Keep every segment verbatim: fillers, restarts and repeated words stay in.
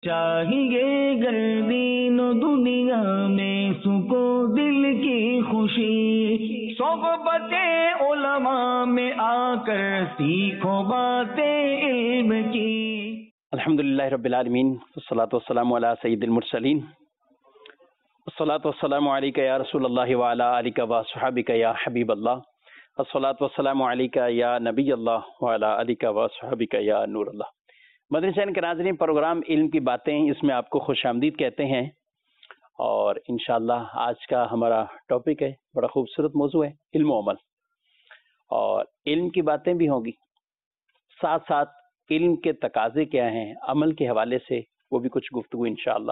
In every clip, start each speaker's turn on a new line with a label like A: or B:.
A: چاہیے گر دین و دنیا میں سکو دل کی خوشی، صحبت علماء میں آ کر سیکھو باتیں علم کی۔
B: الحمدللہ رب العالمین، والصلاة والسلام علی سید المرسلین، والصلاة والسلام علیک یا رسول اللہ وعلی آلک وصحبک یا حبیب اللہ، والصلاة والسلام علیک یا نبی اللہ وعلی آلک وصحبک یا نور اللہ۔ مدنی چینل کے ناظرین، پروگرام علم کی باتیں، اس میں آپ کو خوش آمدید کہتے ہیں، اور انشاءاللہ آج کا ہمارا ٹاپک ہے، بڑا خوبصورت موضوع ہے، علم و عمل، اور علم کی باتیں بھی ہوں گی، ساتھ ساتھ علم کے تقاضے کیا ہیں عمل کے حوالے سے وہ بھی کچھ گفتگو انشاءاللہ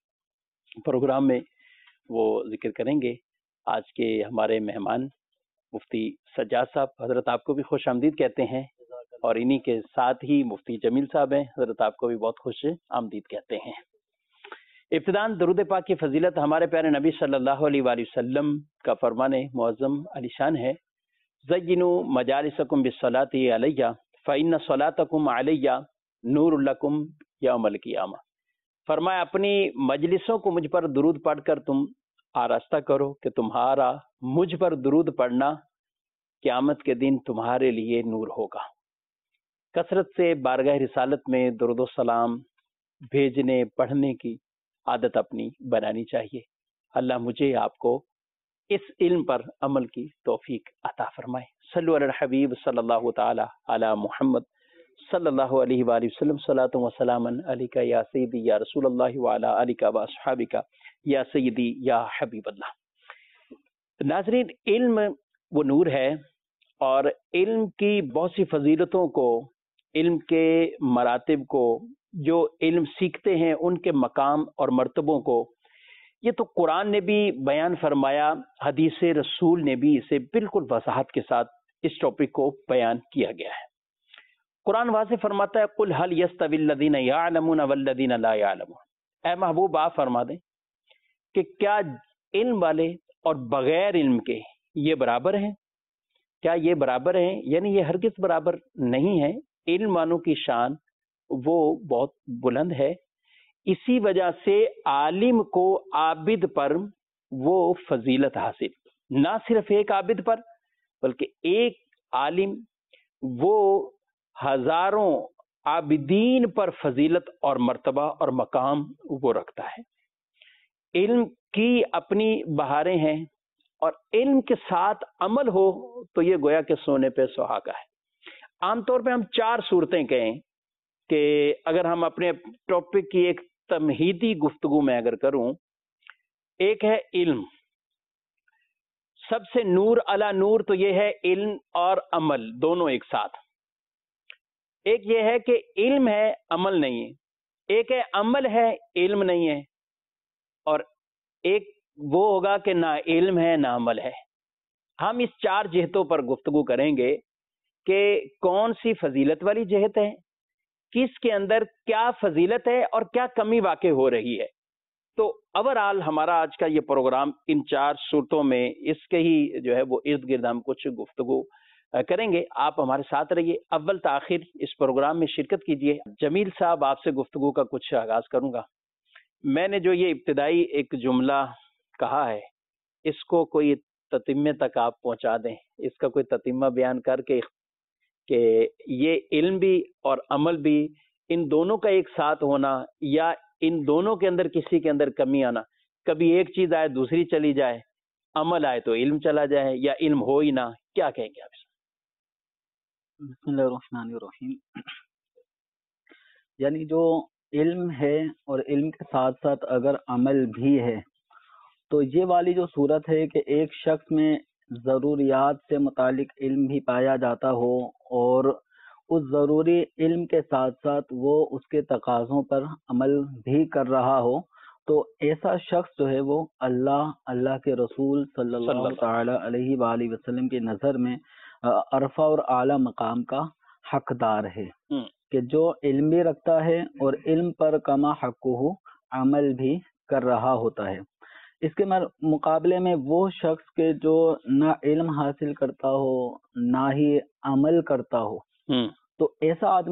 B: پروگرام میں وہ ذکر کریں گے۔ آج کے ہمارے مہمان مفتی سجاد صاحب، حضرت آپ کو بھی خوش آمدید کہتے ہیں، اور انہی کے ساتھ ہی مفتی جمیل صاحب ہیں، حضرت آپ کو بھی بہت خوش آمدید کہتے ہیں۔ ابتداءً درود پاک کی فضیلت ہمارے پیارے نبی صلی اللہ علیہ وآلہ وسلم کا فرمان معظم علی شان ہے، زینوا مجالسکم بالصلاۃ علیہ فإن صلاتکم علیہ نور لکم یوم القیامہ۔ فرمایا اپنی مجلسوں کو مجھ پر درود پڑھ کر تم آراستہ کرو کہ تمہارا مجھ پر درود پڑھنا قیامت کے دن تمہارے لیے نور ہوگا۔ کثرت سے بارگاہ رسالت میں درود و سلام بھیجنے پڑھنے کی عادت اپنی بنانی چاہیے۔ اللہ مجھے آپ کو اس علم پر عمل کی توفیق عطا فرمائے۔ صلو علی الحبیب صلی اللہ تعالی علی محمد صلی اللہ علیہ وآلہ وسلم، صلاۃ و سلام علیک یا سیدی یا رسول اللہ وعلی آلک و اصحابک یا سیدی یا حبیب اللہ۔ ناظرین، علم وہ نور ہے، اور علم کی بہت سی فضیلتوں کو، علم کے مراتب کو، جو علم سیکھتے ہیں ان کے مقام اور مرتبوں کو، یہ تو قرآن نے بھی بیان فرمایا، حدیث رسول نے بھی اسے بالکل وضاحت کے ساتھ اس ٹاپک کو بیان کیا گیا ہے۔ قرآن واضح فرماتا ہے، قل هل يستوي الذين يعلمون والذين لا يعلمون۔ اے محبوب آپ فرما دیں کہ کیا علم والے اور بغیر علم کے یہ برابر ہیں؟ کیا یہ برابر ہیں؟ یعنی یہ ہرگز برابر نہیں ہے۔ علم والوں کی شان وہ بہت بلند ہے، اسی وجہ سے عالم کو عابد پر وہ فضیلت حاصل، نہ صرف ایک عابد پر بلکہ ایک عالم وہ ہزاروں عابدین پر فضیلت اور مرتبہ اور مقام وہ رکھتا ہے۔ علم کی اپنی بہاریں ہیں، اور علم کے ساتھ عمل ہو تو یہ گویا کہ سونے پہ سہاگا ہے۔ عام طور پہ ہم چار صورتیں کہیں کہ اگر ہم اپنے ٹاپک کی ایک تمہیدی گفتگو میں اگر کروں، ایک ہے علم، سب سے نور علی نور، تو یہ ہے علم اور عمل دونوں ایک ساتھ۔ ایک یہ ہے کہ علم ہے عمل نہیں ہے، ایک ہے عمل ہے علم نہیں ہے، اور ایک وہ ہوگا کہ نہ علم ہے نہ عمل ہے۔ ہم اس چار جہتوں پر گفتگو کریں گے کہ کون سی فضیلت والی جہت ہے، کس کے اندر کیا فضیلت ہے اور کیا کمی واقع ہو رہی ہے۔ تو اوورآل ہمارا آج کا یہ پروگرام ان چار صورتوں میں اس کے ہی جو ہے وہ ارد گرد ہم کچھ گفتگو کریں گے۔ آپ ہمارے ساتھ رہیے، اول تاخیر اس پروگرام میں شرکت کیجیے۔ جمیل صاحب، آپ سے گفتگو کا کچھ آغاز کروں گا۔ میں نے جو یہ ابتدائی ایک جملہ کہا ہے، اس کو کوئی تتمے تک آپ پہنچا دیں، اس کا کوئی تتمہ بیان کر کے کہ یہ علم بھی اور عمل بھی، ان دونوں کا ایک ساتھ ہونا، یا ان دونوں کے اندر کسی کے اندر کمی آنا، کبھی ایک چیز آئے دوسری چلی جائے، عمل آئے تو علم چلا جائے، یا علم ہو ہی نہ، کیا کہیں گے آپ؟
C: بسم اللہ الرحمن الرحیم۔ یعنی جو علم ہے اور علم کے ساتھ ساتھ اگر عمل بھی ہے، تو یہ والی جو صورت ہے کہ ایک شخص میں ضروریات سے متعلق علم بھی پایا جاتا ہو، اور اس ضروری علم کے ساتھ ساتھ وہ اس کے تقاضوں پر عمل بھی کر رہا ہو، تو ایسا شخص جو ہے وہ اللہ اللہ کے رسول صلی اللہ تعالی علیہ وآلہ وسلم کی نظر میں عرفہ اور اعلیٰ مقام کا حقدار ہے، کہ جو علم بھی رکھتا ہے اور علم پر کما حقہ عمل بھی کر رہا ہوتا ہے۔ اس کے مقابلے میں وہ شخص کے جو نہ علم حاصل کرتا ہو نہ ہی عمل کرتا ہو، تو ایسا آدمی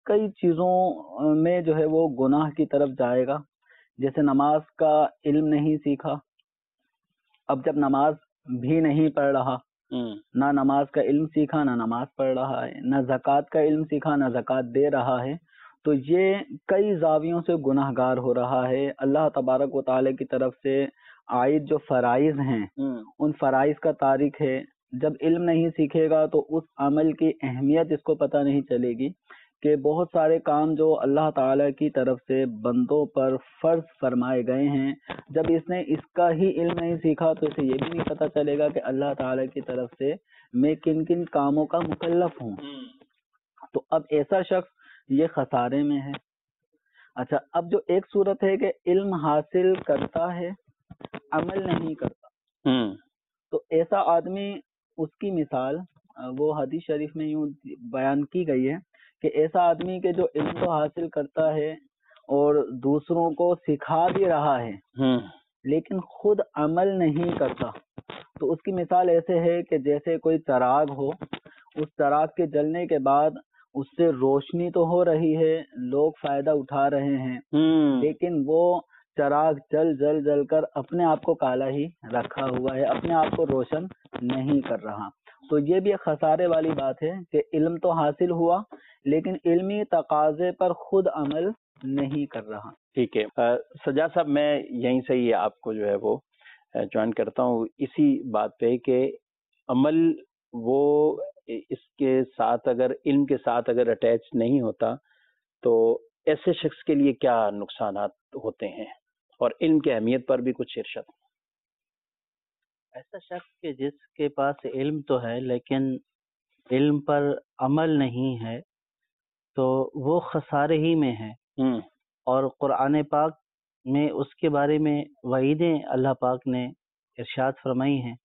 C: کئی چیزوں میں جو ہے وہ گناہ کی طرف جائے گا. جیسے نماز کا علم نہیں سیکھا، اب جب نماز بھی نہیں پڑھ رہا، نہ نماز کا علم سیکھا نہ نماز پڑھ رہا ہے، نہ زکوٰۃ کا علم سیکھا نہ زکوٰۃ دے رہا ہے، تو یہ کئی زاویوں سے گناہ گار ہو رہا ہے. اللہ تبارک و تعالی کی طرف سے عائد جو فرائض ہیں ان فرائض کا تارک ہے. جب علم نہیں سیکھے گا تو اس عمل کی اہمیت اس کو پتہ نہیں چلے گی کہ بہت سارے کام جو اللہ تعالی کی طرف سے بندوں پر فرض فرمائے گئے ہیں، جب اس نے اس کا ہی علم نہیں سیکھا تو اسے یہ بھی نہیں پتہ چلے گا کہ اللہ تعالی کی طرف سے میں کن کن کاموں کا مکلف ہوں. تو اب ایسا شخص یہ خسارے میں ہے. اچھا، اب جو ایک صورت ہے کہ علم حاصل کرتا ہے عمل نہیں کرتا، تو ایسا آدمی، اس کی مثال وہ حدیث شریف میں یوں بیان کی گئی ہے کہ ایسا آدمی کہ جو علم تو حاصل کرتا ہے اور دوسروں کو سکھا بھی رہا ہے لیکن خود عمل نہیں کرتا، تو اس کی مثال ایسے ہے کہ جیسے کوئی چراغ ہو، اس چراغ کے جلنے کے بعد اس سے روشنی تو ہو رہی ہے، لوگ فائدہ اٹھا رہے ہیں، لیکن وہ چراغ جل جل جل کر اپنے آپ کو کالا ہی رکھا ہوا ہے، اپنے آپ کو روشن نہیں کر رہا. تو یہ بھی ایک خسارے والی بات ہے کہ علم تو حاصل ہوا لیکن علمی تقاضے پر خود عمل نہیں کر رہا.
B: ٹھیک ہے سجاد صاحب، میں یہیں سے ہی آپ کو جو ہے وہ جوائن کرتا ہوں اسی بات پہ کہ عمل وہ اس کے ساتھ اگر علم کے ساتھ اگر اٹیچ نہیں ہوتا تو ایسے شخص کے لیے کیا نقصانات ہوتے ہیں، اور علم کی اہمیت پر بھی کچھ ارشاد.
D: ایسا شخص کہ جس کے پاس علم تو ہے لیکن علم پر عمل نہیں ہے تو وہ خسارے ہی میں ہے. اور قرآن پاک میں اس کے بارے میں وعیدیں اللہ پاک نے ارشاد فرمائی ہیں،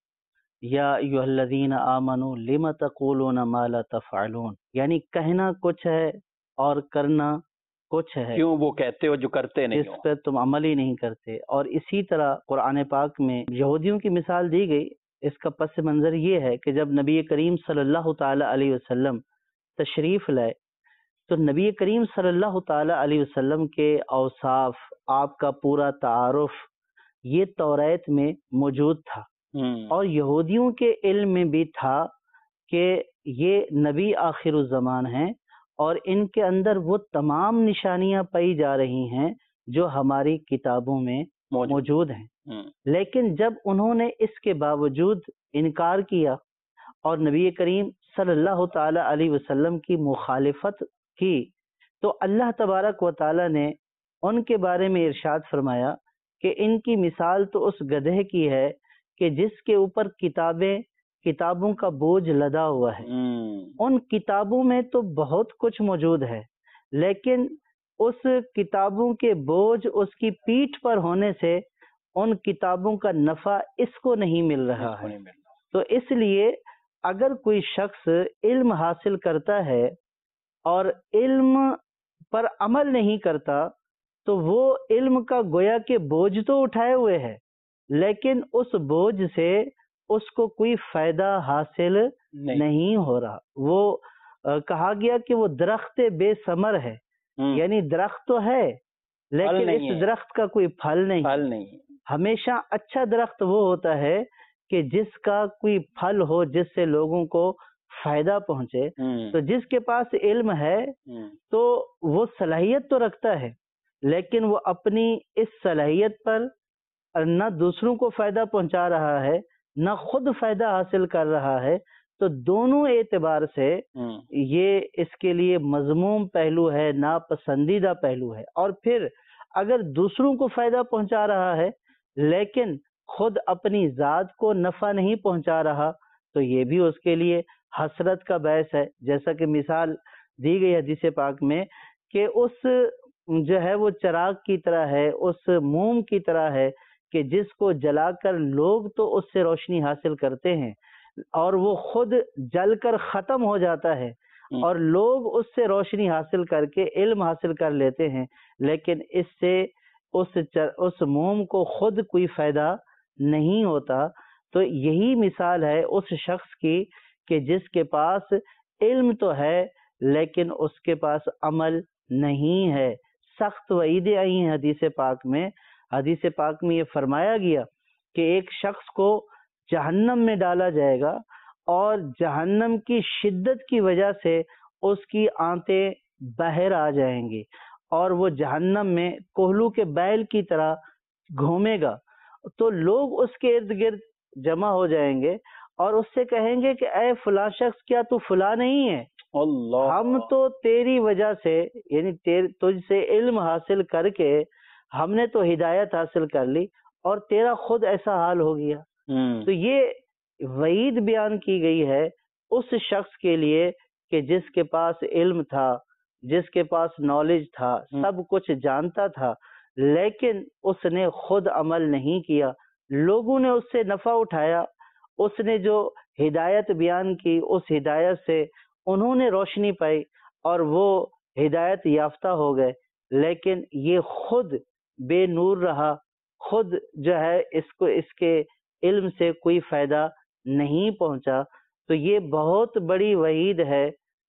D: یا ایھا الذین آمنوا لم تقولون ما لا تفعلون، یعنی کہنا کچھ ہے اور کرنا کچھ ہے،
B: کیوں وہ کہتے ہو جو کرتے نہیں ہو،
D: جس پہ تم عمل ہی نہیں کرتے. اور اسی طرح قرآن پاک میں یہودیوں کی مثال دی گئی. اس کا پس منظر یہ ہے کہ جب نبی کریم صلی اللہ تعالی علیہ وسلم تشریف لائے تو نبی کریم صلی اللہ تعالی علیہ وسلم کے اوصاف، آپ کا پورا تعارف یہ توریت میں موجود تھا، اور یہودیوں کے علم میں بھی تھا کہ یہ نبی آخر الزمان ہیں اور ان کے اندر وہ تمام نشانیاں پائی جا رہی ہیں جو ہماری کتابوں میں موجود ہیں. لیکن جب انہوں نے اس کے باوجود انکار کیا اور نبی کریم صلی اللہ تعالی علیہ وسلم کی مخالفت کی تو اللہ تبارک و تعالی نے ان کے بارے میں ارشاد فرمایا کہ ان کی مثال تو اس گدھے کی ہے کہ جس کے اوپر کتابیں کتابوں کا بوجھ لدا ہوا ہے. ان کتابوں میں تو بہت کچھ موجود ہے لیکن اس کتابوں کے بوجھ اس کی پیٹھ پر ہونے سے ان کتابوں کا نفع اس کو نہیں مل رہا ہے. تو اس لیے اگر کوئی شخص علم حاصل کرتا ہے اور علم پر عمل نہیں کرتا تو وہ علم کا گویا کہ بوجھ تو اٹھائے ہوئے ہے لیکن اس بوجھ سے اس کو کوئی فائدہ حاصل نہیں, نہیں ہو رہا. وہ کہا گیا کہ وہ درخت بے ثمر ہے، یعنی درخت تو ہے لیکن اس درخت کا کوئی پھل نہیں.
B: پھل نہیں.
D: ہمیشہ اچھا درخت وہ ہوتا ہے کہ جس کا کوئی پھل ہو، جس سے لوگوں کو فائدہ پہنچے. تو جس کے پاس علم ہے تو وہ صلاحیت تو رکھتا ہے لیکن وہ اپنی اس صلاحیت پر نہ دوسروں کو فائدہ پہنچا رہا ہے نہ خود فائدہ حاصل کر رہا ہے. تو دونوں اعتبار سے یہ اس کے لیے مذموم پہلو ہے، ناپسندیدہ پہلو ہے. اور پھر اگر دوسروں کو فائدہ پہنچا رہا ہے لیکن خود اپنی ذات کو نفع نہیں پہنچا رہا تو یہ بھی اس کے لیے حسرت کا باعث ہے. جیسا کہ مثال دی گئی حدیث پاک میں کہ اس جو ہے وہ چراغ کی طرح ہے، اس موم کی طرح ہے کہ جس کو جلا کر لوگ تو اس سے روشنی حاصل کرتے ہیں اور وہ خود جل کر ختم ہو جاتا ہے اور لوگ اس سے روشنی حاصل کر کے علم حاصل کر لیتے ہیں لیکن اس سے اس اس موم کو خود کوئی فائدہ نہیں ہوتا. تو یہی مثال ہے اس شخص کی کہ جس کے پاس علم تو ہے لیکن اس کے پاس عمل نہیں ہے. سخت وعیدیں آئی ہیں حدیث پاک میں. حدیث پاک میں یہ فرمایا گیا کہ ایک شخص کو جہنم میں ڈالا جائے گا اور جہنم کی شدت کی وجہ سے اس کی آنتیں باہر آ جائیں گی اور وہ جہنم میں کوہلو کے بیل کی طرح گھومے گا. تو لوگ اس کے ارد گرد جمع ہو جائیں گے اور اس سے کہیں گے کہ اے فلاں شخص کیا تو فلاں نہیں ہے؟
B: اللہ،
D: ہم تو تیری وجہ سے یعنی تیر تجھ سے علم حاصل کر کے ہم نے تو ہدایت حاصل کر لی اور تیرا خود ایسا حال ہو گیا.
B: ہوں،
D: تو یہ وعید بیان کی گئی ہے اس شخص کے لیے کہ جس کے پاس علم تھا، جس کے پاس نالج تھا، سب کچھ جانتا تھا، لیکن اس نے خود عمل نہیں کیا. لوگوں نے اس سے نفع اٹھایا، اس نے جو ہدایت بیان کی اس ہدایت سے انہوں نے روشنی پائی اور وہ ہدایت یافتہ ہو گئے، لیکن یہ خود بے نور رہا، خود جو ہے اس کو اس کے علم سے کوئی فائدہ نہیں پہنچا. تو یہ بہت بڑی وعید ہے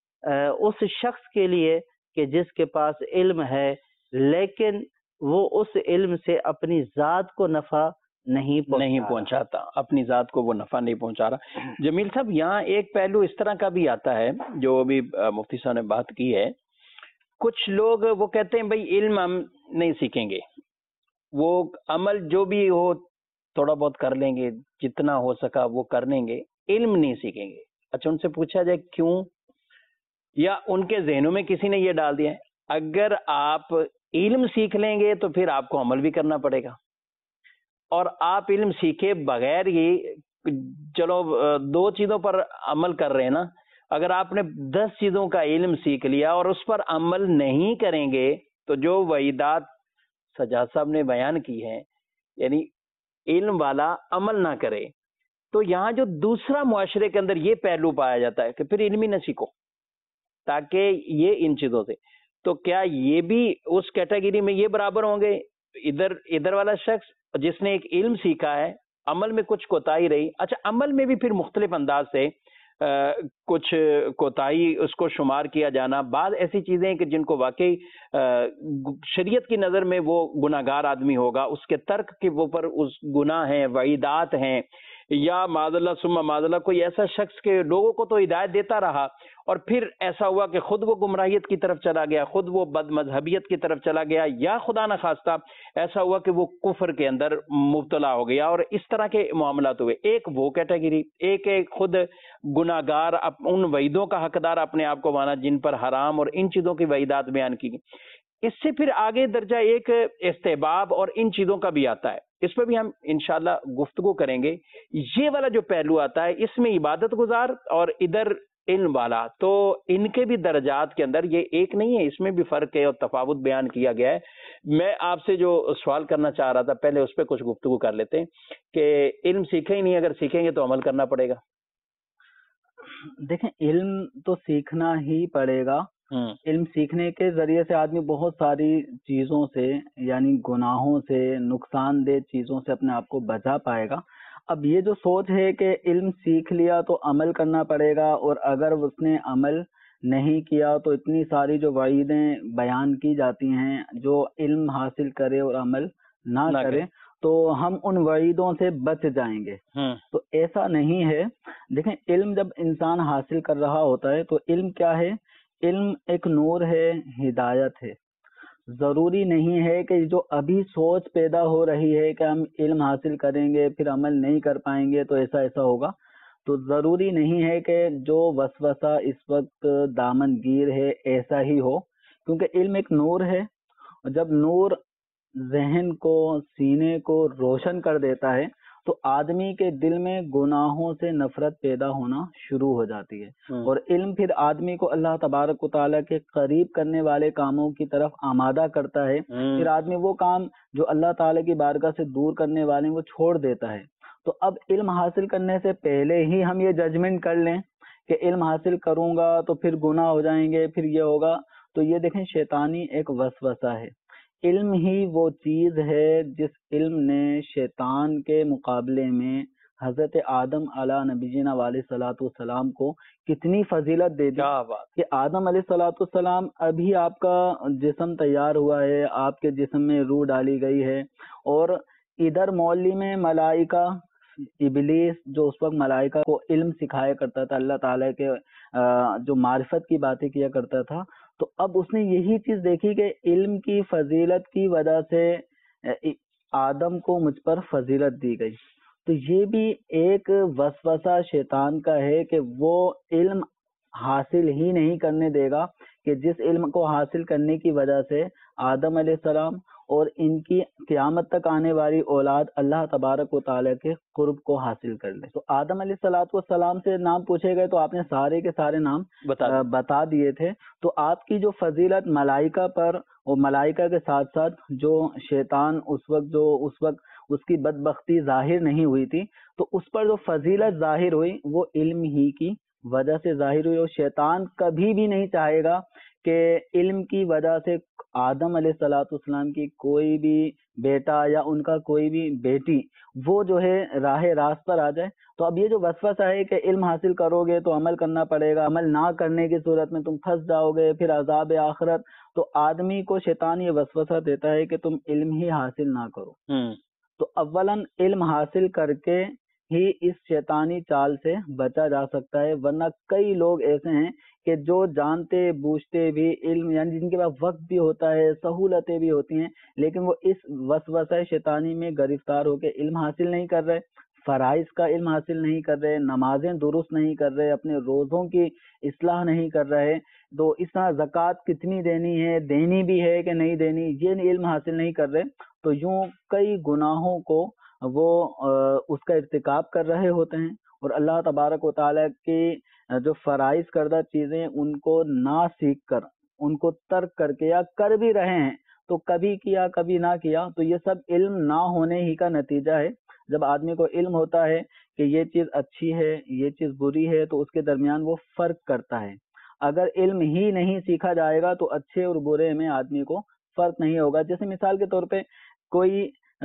D: اس شخص کے لیے کہ جس کے پاس علم ہے لیکن وہ اس علم سے اپنی ذات کو نفع نہیں پہنچا
B: نہیں پہنچاتا، اپنی ذات کو وہ نفع نہیں پہنچا رہا. جمیل صاحب، یہاں ایک پہلو اس طرح کا بھی آتا ہے جو ابھی مفتی صاحب نے بات کی ہے. کچھ لوگ وہ کہتے ہیں بھائی علم ہم نہیں سیکھیں گے، وہ عمل جو بھی ہو تھوڑا بہت کر لیں گے، جتنا ہو سکا وہ کر لیں گے، علم نہیں سیکھیں گے. اچھا، ان سے پوچھا جائے کیوں؟ یا ان کے ذہنوں میں کسی نے یہ ڈال دیا ہے اگر آپ علم سیکھ لیں گے تو پھر آپ کو عمل بھی کرنا پڑے گا، اور آپ علم سیکھے بغیر ہی چلو دو چیزوں پر عمل کر رہے ہیں نا. اگر آپ نے دس چیزوں کا علم سیکھ لیا اور اس پر عمل نہیں کریں گے تو جو وعیدات سجاد صاحب نے بیان کی ہیں، یعنی علم والا عمل نہ کرے، تو یہاں جو دوسرا معاشرے کے اندر یہ پہلو پایا جاتا ہے کہ پھر علم ہی نہ سیکھو تاکہ یہ ان چیزوں سے. تو کیا یہ بھی اس کیٹیگری میں یہ برابر ہوں گے؟ ادھر ادھر والا شخص جس نے ایک علم سیکھا ہے، عمل میں کچھ کوتاہی رہی. اچھا، عمل میں بھی پھر مختلف انداز سے کچھ کوتاہی اس کو شمار کیا جانا. بعض ایسی چیزیں ہیں کہ جن کو واقعی شریعت کی نظر میں وہ گناہگار آدمی ہوگا، اس کے ترک کے اوپر اس گناہ ہیں، وعیدات ہیں، یا معاذ اللہ ثم معاذ اللہ کوئی ایسا شخص کے لوگوں کو تو ہدایت دیتا رہا اور پھر ایسا ہوا کہ خود وہ گمراہیت کی طرف چلا گیا، خود وہ بد مذہبیت کی طرف چلا گیا، یا خدا نہ خواستہ ایسا ہوا کہ وہ کفر کے اندر مبتلا ہو گیا، اور اس طرح کے معاملات ہوئے. ایک وہ کیٹیگری، ایک ایک خود گناہگار ان وعیدوں کا حقدار اپنے آپ کو مانا جن پر حرام اور ان چیزوں کی وعیدات بیان کی گئی. اس سے پھر آگے درجہ ایک استحباب اور ان چیزوں کا بھی آتا ہے، اس پہ بھی ہم انشاءاللہ گفتگو کریں گے. یہ والا جو پہلو آتا ہے اس میں عبادت گزار اور ادھر علم والا، تو ان کے بھی درجات کے اندر یہ ایک نہیں ہے، اس میں بھی فرق ہے اور تفاوت بیان کیا گیا ہے. میں آپ سے جو سوال کرنا چاہ رہا تھا پہلے اس پہ کچھ گفتگو کر لیتے ہیں کہ علم سیکھیں ہی نہیں، اگر سیکھیں گے تو عمل کرنا پڑے گا.
C: دیکھیں، علم تو سیکھنا ہی پڑے گا. علم سیکھنے کے ذریعے سے آدمی بہت ساری چیزوں سے یعنی گناہوں سے، نقصان دہ چیزوں سے اپنے آپ کو بچا پائے گا. اب یہ جو سوچ ہے کہ علم سیکھ لیا تو عمل کرنا پڑے گا، اور اگر اس نے عمل نہیں کیا تو اتنی ساری جو وعیدیں بیان کی جاتی ہیں، جو علم حاصل کرے اور عمل نہ کرے تو ہم ان وعیدوں سے بچ جائیں گے. تو ایسا نہیں ہے. دیکھیں، علم جب انسان حاصل کر رہا ہوتا ہے تو علم کیا ہے؟ علم ایک نور ہے، ہدایت ہے. ضروری نہیں ہے کہ جو ابھی سوچ پیدا ہو رہی ہے کہ ہم علم حاصل کریں گے پھر عمل نہیں کر پائیں گے تو ایسا ایسا ہوگا، تو ضروری نہیں ہے کہ جو وسوسہ اس وقت دامن گیر ہے ایسا ہی ہو، کیونکہ علم ایک نور ہے. جب نور ذہن کو، سینے کو روشن کر دیتا ہے تو آدمی کے دل میں گناہوں سے نفرت پیدا ہونا شروع ہو جاتی ہے. اور علم پھر آدمی کو اللہ تبارک و تعالیٰ کے قریب کرنے والے کاموں کی طرف آمادہ کرتا ہے. پھر آدمی وہ کام جو اللہ تعالیٰ کی بارگاہ سے دور کرنے والے وہ چھوڑ دیتا ہے. تو اب علم حاصل کرنے سے پہلے ہی ہم یہ ججمنٹ کر لیں کہ علم حاصل کروں گا تو پھر گناہ ہو جائیں گے، پھر یہ ہوگا، تو یہ دیکھیں شیطانی ایک وسوسہ ہے. علم ہی وہ چیز ہے جس علم نے شیطان کے مقابلے میں حضرت آدم علیہ نبینا علیہ صلاۃ والسلام کو کتنی فضیلت دے دی
B: کیا بات.
C: کہ آدم علیہ صلاۃ والسلام ابھی آپ کا جسم تیار ہوا ہے، آپ کے جسم میں روح ڈالی گئی ہے، اور ادھر مولی میں ملائکہ ابلیس جو اس وقت ملائکہ کو علم سکھایا کرتا تھا، اللہ تعالیٰ کے جو معرفت کی باتیں کیا کرتا تھا، تو اب اس نے یہی چیز دیکھی کہ علم کی فضیلت کی وجہ سے آدم کو مجھ پر فضیلت دی گئی. تو یہ بھی ایک وسوسہ شیطان کا ہے کہ وہ علم حاصل ہی نہیں کرنے دے گا، کہ جس علم کو حاصل کرنے کی وجہ سے آدم علیہ السلام اور ان کی قیامت تک آنے والی اولاد اللہ تبارک و تعالیٰ کے قرب کو حاصل کر لے. تو آدم علیہ الصلوۃ والسلام سے نام پوچھے گئے تو آپ نے سارے کے سارے نام
B: بتا
C: بتا دیے تھے. تو آپ کی جو فضیلت ملائکہ پر اور ملائکہ کے ساتھ ساتھ جو شیطان اس وقت جو اس وقت اس کی بدبختی ظاہر نہیں ہوئی تھی، تو اس پر جو فضیلت ظاہر ہوئی وہ علم ہی کی وجہ سے ظاہر ہوئی. اور شیطان کبھی بھی نہیں چاہے گا کہ علم کی وجہ سے آدم علیہ الصلوۃ والسلام کی کوئی بھی بیٹا یا ان کا کوئی بھی بیٹی وہ جو ہے راہ راست پر آ جائے. تو اب یہ جو وسوسہ ہے کہ علم حاصل کرو گے تو عمل کرنا پڑے گا، عمل نہ کرنے کی صورت میں تم پھنس جاؤ گے، پھر عذاب آخرت. تو آدمی کو شیطان یہ وسوسہ دیتا ہے کہ تم علم ہی حاصل نہ کرو. تو اولاً علم حاصل کر کے ہی اس شیطانی چال سے بچا جا سکتا ہے، ورنہ کئی لوگ ایسے ہیں کہ جو جانتے بوجھتے بھی علم، یعنی جن کے پاس وقت بھی ہوتا ہے، سہولتیں بھی ہوتی ہیں، لیکن وہ اس وسوسہ شیطانی میں گرفتار ہو کے علم حاصل نہیں کر رہے، فرائض کا علم حاصل نہیں کر رہے، نمازیں درست نہیں کر رہے، اپنے روزوں کی اصلاح نہیں کر رہے. تو اس طرح زکوٰۃ کتنی دینی ہے، دینی بھی ہے کہ نہیں دینی، یہ علم حاصل نہیں کر رہے. تو یوں کئی گناہوں کو وہ اس کا ارتکاب کر رہے ہوتے ہیں، اور اللہ تبارک و تعالیٰ کی جو فرائض کردہ چیزیں ان کو نہ سیکھ کر، ان کو ترک کر کے یا کر بھی رہے ہیں تو کبھی کیا کبھی نہ کیا، تو یہ سب علم نہ ہونے ہی کا نتیجہ ہے. جب آدمی کو علم ہوتا ہے کہ یہ چیز اچھی ہے، یہ چیز بری ہے، تو اس کے درمیان وہ فرق کرتا ہے. اگر علم ہی نہیں سیکھا جائے گا تو اچھے اور برے میں آدمی کو فرق نہیں ہوگا. جیسے مثال کے طور پہ کوئی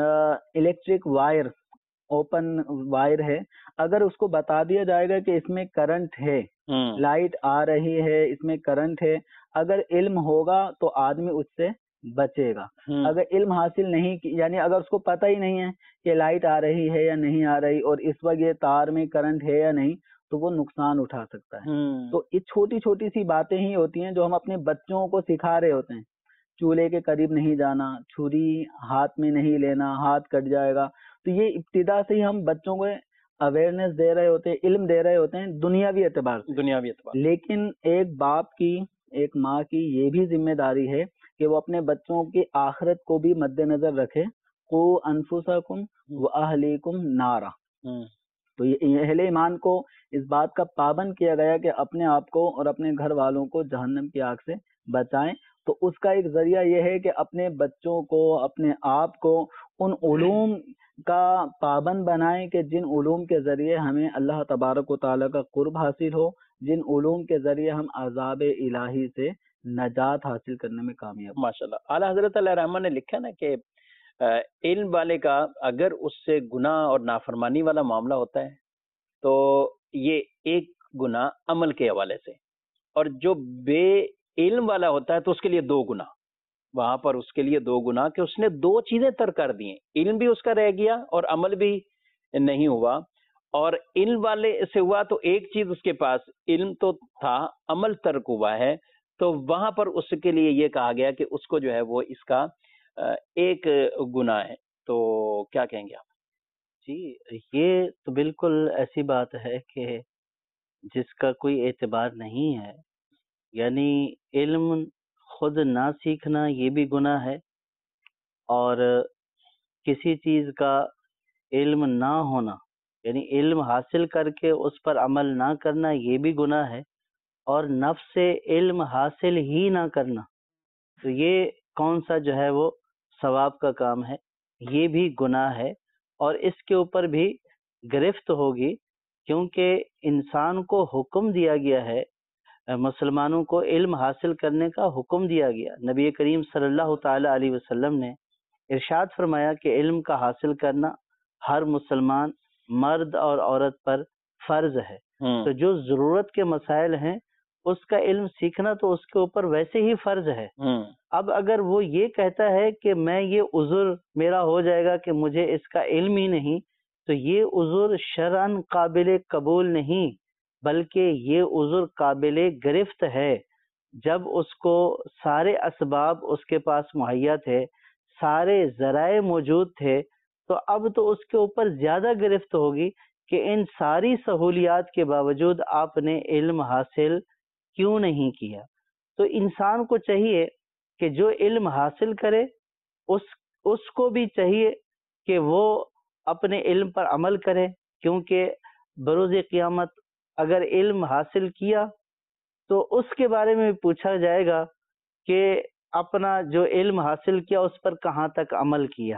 C: الیکٹرک وائر، اوپن وائر ہے، اگر اس کو بتا دیا جائے گا کہ اس میں کرنٹ ہے، لائٹ آ رہی ہے، اس میں کرنٹ ہے، اگر علم ہوگا تو آدمی اس سے بچے گا. اگر علم حاصل نہیں، یعنی اگر اس کو پتہ ہی نہیں ہے کہ لائٹ آ رہی ہے یا نہیں آ رہی اور اس وقت یہ تار میں کرنٹ ہے یا نہیں، تو وہ نقصان اٹھا سکتا ہے. تو یہ چھوٹی چھوٹی سی باتیں ہی ہوتی ہیں جو ہم اپنے بچوں کو سکھا رہے ہوتے ہیں. چولہے کے قریب نہیں جانا، چھری ہاتھ میں نہیں لینا، ہاتھ کٹ جائے گا. تو یہ ابتدا سے ہی ہم بچوں کو اویئرنیس دے رہے ہوتے ہیں، علم دے رہے ہوتے ہیں دنیاوی اعتبار سے.
B: دنیاوی اعتبار
C: لیکن ایک باپ کی، ایک ماں کی یہ بھی ذمہ داری ہے کہ وہ اپنے بچوں کی آخرت کو بھی مد نظر رکھے. قوا انفسکم واہلیکم نارا. تو یہ اہل ایمان کو اس بات کا پابند کیا گیا کہ اپنے آپ کو اور اپنے گھر والوں کو جہنم کی آگ سے بچائیں. تو اس کا ایک ذریعہ یہ ہے کہ اپنے بچوں کو، اپنے آپ کو ان علوم کا پابند بنائیں کہ جن علوم کے ذریعے ہمیں اللہ تبارک و تعالیٰ کا قرب حاصل ہو، جن علوم کے ذریعے ہم عذاب الہی سے نجات حاصل کرنے میں کامیاب.
B: ماشاءاللہ. اعلیٰ حضرت علیہ رحمٰن نے لکھا نا کہ علم والے کا اگر اس سے گناہ اور نافرمانی والا معاملہ ہوتا ہے تو یہ ایک گناہ عمل کے حوالے سے، اور جو بے علم والا ہوتا ہے تو اس کے لیے دو گناہ. وہاں پر اس کے لیے دو گناہ کہ اس نے دو چیزیں ترک کر دی ہیں، علم بھی اس کا رہ گیا اور عمل بھی نہیں ہوا. اور علم والے سے ہوا تو ایک چیز اس کے پاس علم تو تھا، عمل ترک ہوا ہے، تو وہاں پر اس کے لیے یہ کہا گیا کہ اس کو جو ہے وہ اس کا ایک گناہ ہے. تو کیا کہیں گے آپ؟
D: جی یہ تو بالکل ایسی بات ہے کہ جس کا کوئی اعتبار نہیں ہے. یعنی علم خود نہ سیکھنا یہ بھی گناہ ہے، اور کسی چیز کا علم نہ ہونا یعنی علم حاصل کر کے اس پر عمل نہ کرنا یہ بھی گناہ ہے، اور نفس سے علم حاصل ہی نہ کرنا تو یہ کون سا جو ہے وہ ثواب کا کام ہے، یہ بھی گناہ ہے. اور اس کے اوپر بھی گرفت ہوگی، کیونکہ انسان کو حکم دیا گیا ہے، مسلمانوں کو علم حاصل کرنے کا حکم دیا گیا. نبی کریم صلی اللہ تعالی علیہ وسلم نے ارشاد فرمایا کہ علم کا حاصل کرنا ہر مسلمان مرد اور عورت پر فرض ہے. تو جو ضرورت کے مسائل ہیں اس کا علم سیکھنا تو اس کے اوپر ویسے ہی فرض ہے. اب اگر وہ یہ کہتا ہے کہ میں یہ عذر میرا ہو جائے گا کہ مجھے اس کا علم ہی نہیں، تو یہ عذر شرعاً قابل قبول نہیں، بلکہ یہ عذر قابل گرفت ہے. جب اس کو سارے اسباب اس کے پاس مہیا تھے، سارے ذرائع موجود تھے، تو اب تو اس کے اوپر زیادہ گرفت ہوگی کہ ان ساری سہولیات کے باوجود آپ نے علم حاصل کیوں نہیں کیا. تو انسان کو چاہیے کہ جو علم حاصل کرے اس اس کو بھی چاہیے کہ وہ اپنے علم پر عمل کرے، کیونکہ بروز قیامت اگر علم حاصل کیا تو اس کے بارے میں بھی پوچھا جائے گا کہ اپنا جو علم حاصل کیا اس پر کہاں تک عمل کیا.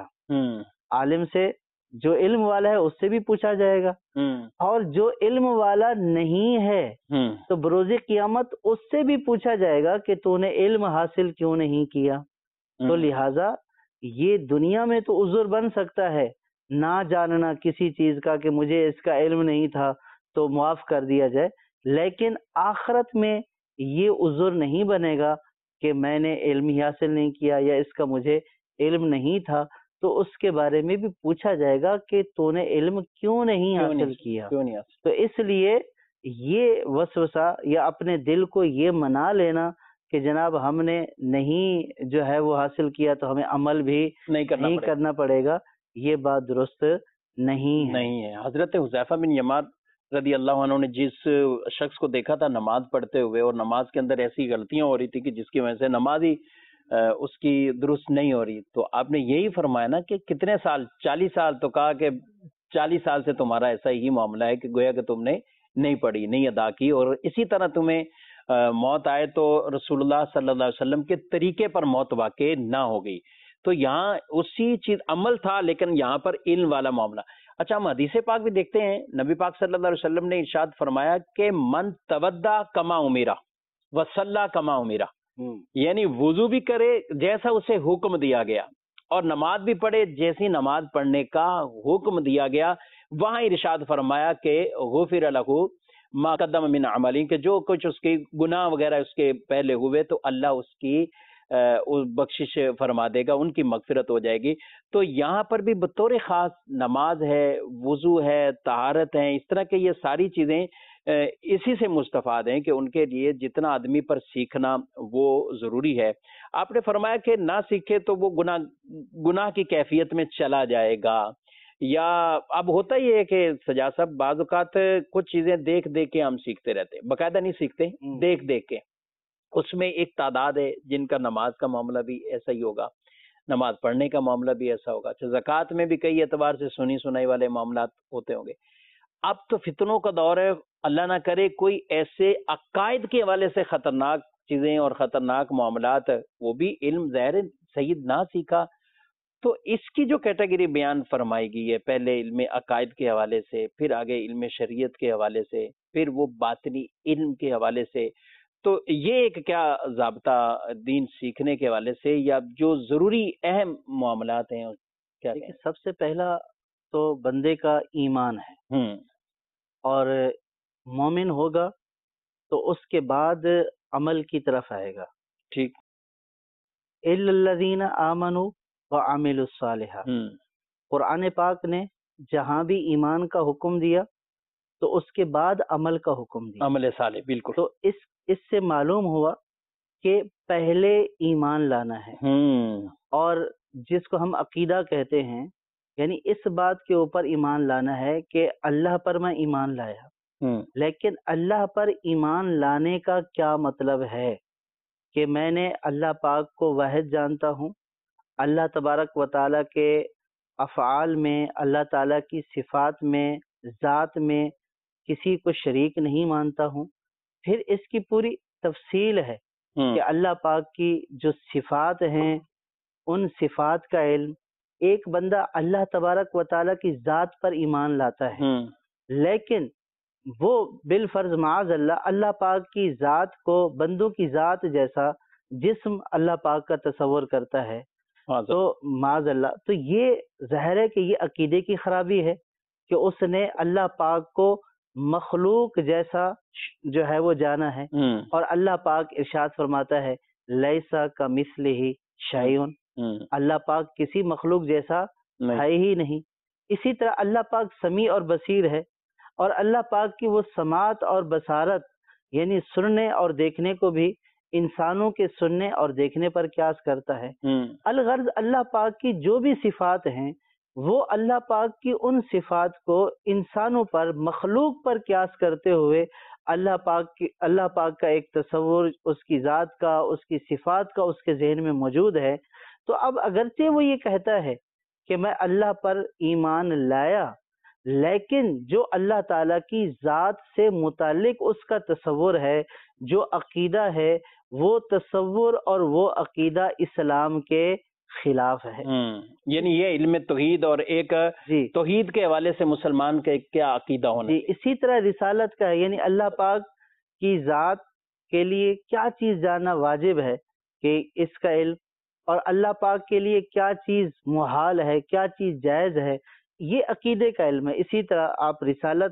D: عالم سے جو علم والا ہے اس سے بھی پوچھا جائے گا، اور جو علم والا نہیں ہے تو بروز قیامت اس سے بھی پوچھا جائے گا کہ تو نے علم حاصل کیوں نہیں کیا. تو لہٰذا یہ دنیا میں تو عذر بن سکتا ہے نہ جاننا کسی چیز کا کہ مجھے اس کا علم نہیں تھا تو معاف کر دیا جائے، لیکن آخرت میں یہ عذر نہیں بنے گا کہ میں نے علم ہی حاصل نہیں کیا یا اس کا مجھے علم نہیں تھا. تو اس کے بارے میں بھی پوچھا جائے گا کہ تو نے علم کیوں نہیں حاصل کیا. تو اس لیے یہ وسوسہ یا اپنے دل کو یہ منا لینا کہ جناب ہم نے نہیں جو ہے وہ حاصل کیا تو ہمیں عمل بھی
B: نہیں کرنا,
D: نہیں کرنا پڑے گا، یہ بات درست نہیں
B: نہیں ہے. حضرت حذیفہ بن یمان رضی اللہ عنہ نے جس شخص کو دیکھا تھا نماز پڑھتے ہوئے اور نماز کے اندر ایسی غلطیاں ہو رہی تھی کہ جس کی وجہ سے نماز ہی اس کی درست نہیں ہو رہی، تو آپ نے یہی فرمایا نا کہ کتنے سال، چالیس سال، تو کہا کہ چالیس سال سے تمہارا ایسا ہی معاملہ ہے کہ گویا کہ تم نے نہیں پڑھی، نہیں ادا کی، اور اسی طرح تمہیں موت آئے تو رسول اللہ صلی اللہ علیہ وسلم کے طریقے پر موت واقع نہ ہو گئی. تو یہاں اسی چیز عمل تھا لیکن یہاں پر علم والا معاملہ. اچھا ہم حدیث پاک بھی دیکھتے ہیں، نبی پاک صلی اللہ علیہ وسلم نے ارشاد فرمایا کہ من تودع کما امیرا وصلی کما امیرا، یعنی وضو بھی کرے جیسا اسے حکم دیا گیا اور نماز بھی پڑھے جیسی نماز پڑھنے کا حکم دیا گیا. وہاں ارشاد فرمایا کہ غفر لہ ما قدم من عملی، کہ جو کچھ اس کے گناہ وغیرہ اس کے پہلے ہوئے تو اللہ اس کی بخشش فرما دے گا، ان کی مغفرت ہو جائے گی. تو یہاں پر بھی بطور خاص نماز ہے، وضو ہے، طہارت ہے، اس طرح کے یہ ساری چیزیں اسی سے مستفاد ہیں کہ ان کے لیے جتنا آدمی پر سیکھنا وہ ضروری ہے. آپ نے فرمایا کہ نہ سیکھے تو وہ گناہ گناہ کی کیفیت میں چلا جائے گا. یا اب ہوتا ہی ہے کہ سجاد صاحب بعض اوقات کچھ چیزیں دیکھ دیکھ کے ہم سیکھتے رہتے، باقاعدہ نہیں سیکھتے، دیکھ دیکھ کے. اس میں ایک تعداد ہے جن کا نماز کا معاملہ بھی ایسا ہی ہوگا، نماز پڑھنے کا معاملہ بھی ایسا ہوگا. اچھا زکوٰۃ میں بھی کئی اعتبار سے سنی سنائی والے معاملات ہوتے ہوں گے. اب تو فتنوں کا دور ہے، اللہ نہ کرے کوئی ایسے عقائد کے حوالے سے خطرناک چیزیں اور خطرناک معاملات، وہ بھی علم ظاہر صحیح نہ سیکھا تو اس کی جو کیٹیگری بیان فرمائی گئی ہے، پہلے علم عقائد کے حوالے سے، پھر آگے علم شریعت کے حوالے سے، پھر وہ باطنی علم کے حوالے سے، تو یہ ایک کیا ضابطہ دین سیکھنے کے حوالے سے یا جو ضروری اہم معاملات ہیں کیا
D: کہیں؟ سب سے پہلا تو بندے کا ایمان ہے، اور مومن ہوگا تو اس کے بعد عمل کی طرف آئے گا.
B: ٹھیک.
D: الا الذین آمنوا وعملوا الصالحات، قرآن پاک نے جہاں بھی ایمان کا حکم دیا تو اس کے بعد عمل کا حکم دیا،
B: عمل صالح. بالکل.
D: تو اس اس سے معلوم ہوا کہ پہلے ایمان لانا ہے، اور جس کو ہم عقیدہ کہتے ہیں یعنی اس بات کے اوپر ایمان لانا ہے کہ اللہ پر میں ایمان لایا، لیکن اللہ پر ایمان لانے کا کیا مطلب ہے کہ میں نے اللہ پاک کو واحد جانتا ہوں، اللہ تبارک و تعالیٰ کے افعال میں، اللہ تعالیٰ کی صفات میں، ذات میں کسی کو شریک نہیں مانتا ہوں. پھر اس کی پوری تفصیل ہے کہ اللہ پاک کی جو صفات ہیں ان صفات کا علم. ایک بندہ اللہ تبارک و تعالیٰ کی ذات پر ایمان لاتا ہے لیکن وہ بالفرض معاذ اللہ اللہ پاک کی ذات کو بندوں کی ذات جیسا جسم اللہ پاک کا تصور کرتا ہے، تو معاذ اللہ، تو یہ ظاہر ہے کہ یہ عقیدے کی خرابی ہے کہ اس نے اللہ پاک کو مخلوق جیسا جو ہے وہ جانا ہے، اور اللہ پاک ارشاد فرماتا ہے لیسا کمثلہ شیئن، اللہ پاک کسی مخلوق جیسا ہے ہی نہیں۔ اسی طرح اللہ پاک سمیع اور بصیر ہے، اور اللہ پاک کی وہ سماعت اور بصارت یعنی سننے اور دیکھنے کو بھی انسانوں کے سننے اور دیکھنے پر قیاس کرتا ہے۔ الغرض اللہ پاک کی جو بھی صفات ہیں وہ اللہ پاک کی ان صفات کو انسانوں پر، مخلوق پر قیاس کرتے ہوئے اللہ پاک کی اللہ پاک کا ایک تصور اس کی ذات کا، اس کی صفات کا اس کے ذہن میں موجود ہے۔ تو اب اگرچہ وہ یہ کہتا ہے کہ میں اللہ پر ایمان لایا، لیکن جو اللہ تعالیٰ کی ذات سے متعلق اس کا تصور ہے، جو عقیدہ ہے، وہ تصور اور وہ عقیدہ اسلام کے خلاف ہے۔
B: یعنی یہ علم توحید اور ایک
D: جی
B: توحید کے حوالے سے مسلمان کا کیا عقیدہ ہونا
D: جی اسی طرح رسالت کا ہے، یعنی اللہ پاک کی ذات کے لیے کیا چیز جاننا واجب ہے کہ اس کا علم، اور اللہ پاک کے لیے کیا چیز محال ہے، کیا چیز جائز ہے، یہ عقیدے کا علم ہے۔ اسی طرح آپ رسالت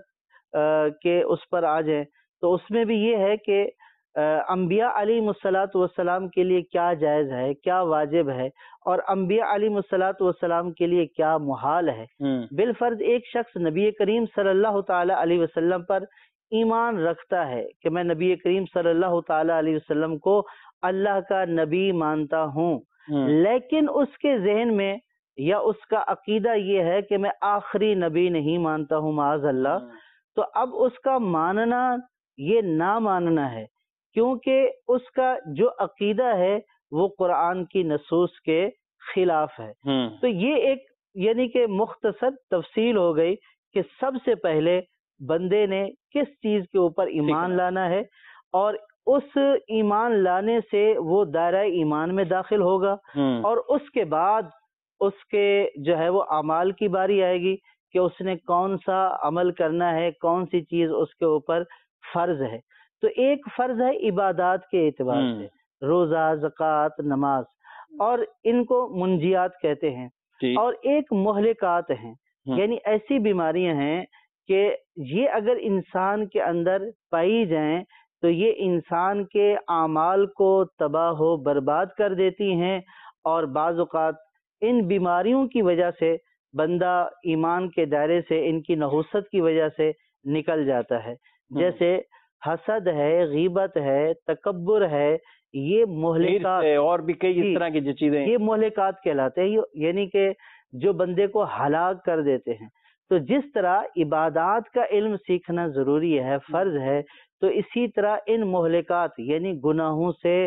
D: کے اس پر آ جائیں تو اس میں بھی یہ ہے کہ انبیاء علیہ الصلاۃ والسلام کے لیے کیا جائز ہے، کیا واجب ہے، اور انبیاء علیہ الصلاۃ والسلام کے لیے کیا محال ہے۔ بالفرض ایک شخص نبی کریم صلی اللہ تعالی علیہ وسلم پر ایمان رکھتا ہے کہ میں نبی کریم صلی اللہ تعالی علیہ وسلم کو اللہ کا نبی مانتا ہوں، لیکن اس کے ذہن میں یا اس کا عقیدہ یہ ہے کہ میں آخری نبی نہیں مانتا ہوں معاذ اللہ، تو اب اس کا ماننا یہ نہ ماننا ہے، کیونکہ اس کا جو عقیدہ ہے وہ قرآن کی نصوص کے خلاف ہے۔ تو یہ ایک یعنی کہ مختصر تفصیل ہو گئی کہ سب سے پہلے بندے نے کس چیز کے اوپر ایمان لانا ہے، اور اس ایمان لانے سے وہ دائرہ ایمان میں داخل ہوگا، اور اس کے بعد اس کے جو ہے وہ اعمال کی باری آئے گی کہ اس نے کون سا عمل کرنا ہے، کون سی چیز اس کے اوپر فرض ہے۔ تو ایک فرض ہے عبادات کے اعتبار سے، روزہ، زکوٰۃ، نماز، اور ان کو منجیات کہتے ہیں، اور ایک مہلکات ہیں، یعنی ایسی بیماریاں ہیں کہ یہ اگر انسان کے اندر پائی جائیں تو یہ انسان کے اعمال کو تباہ و برباد کر دیتی ہیں، اور بعض اوقات ان بیماریوں کی وجہ سے بندہ ایمان کے دائرے سے، ان کی نحوست کی وجہ سے نکل جاتا ہے، جیسے حسد ہے، غیبت ہے، تکبر ہے، یہ مہلکات
B: اور بھی کئی اس طرح کی چیزیں،
D: یہ مہلکات کہلاتے ہیں، یعنی کہ جو بندے کو ہلاک کر دیتے ہیں۔ تو جس طرح عبادات کا علم سیکھنا ضروری ہے، فرض ہے، تو اسی طرح ان مہلکات یعنی گناہوں سے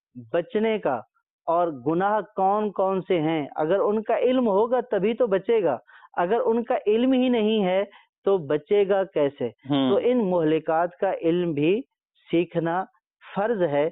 D: بچنے کا، اور گناہ کون کون سے ہیں اگر ان کا علم ہوگا تبھی تو بچے گا، اگر ان کا علم ہی نہیں ہے تو بچے گا کیسے؟ تو ان مہلکات کا علم بھی سیکھنا فرض ہے۔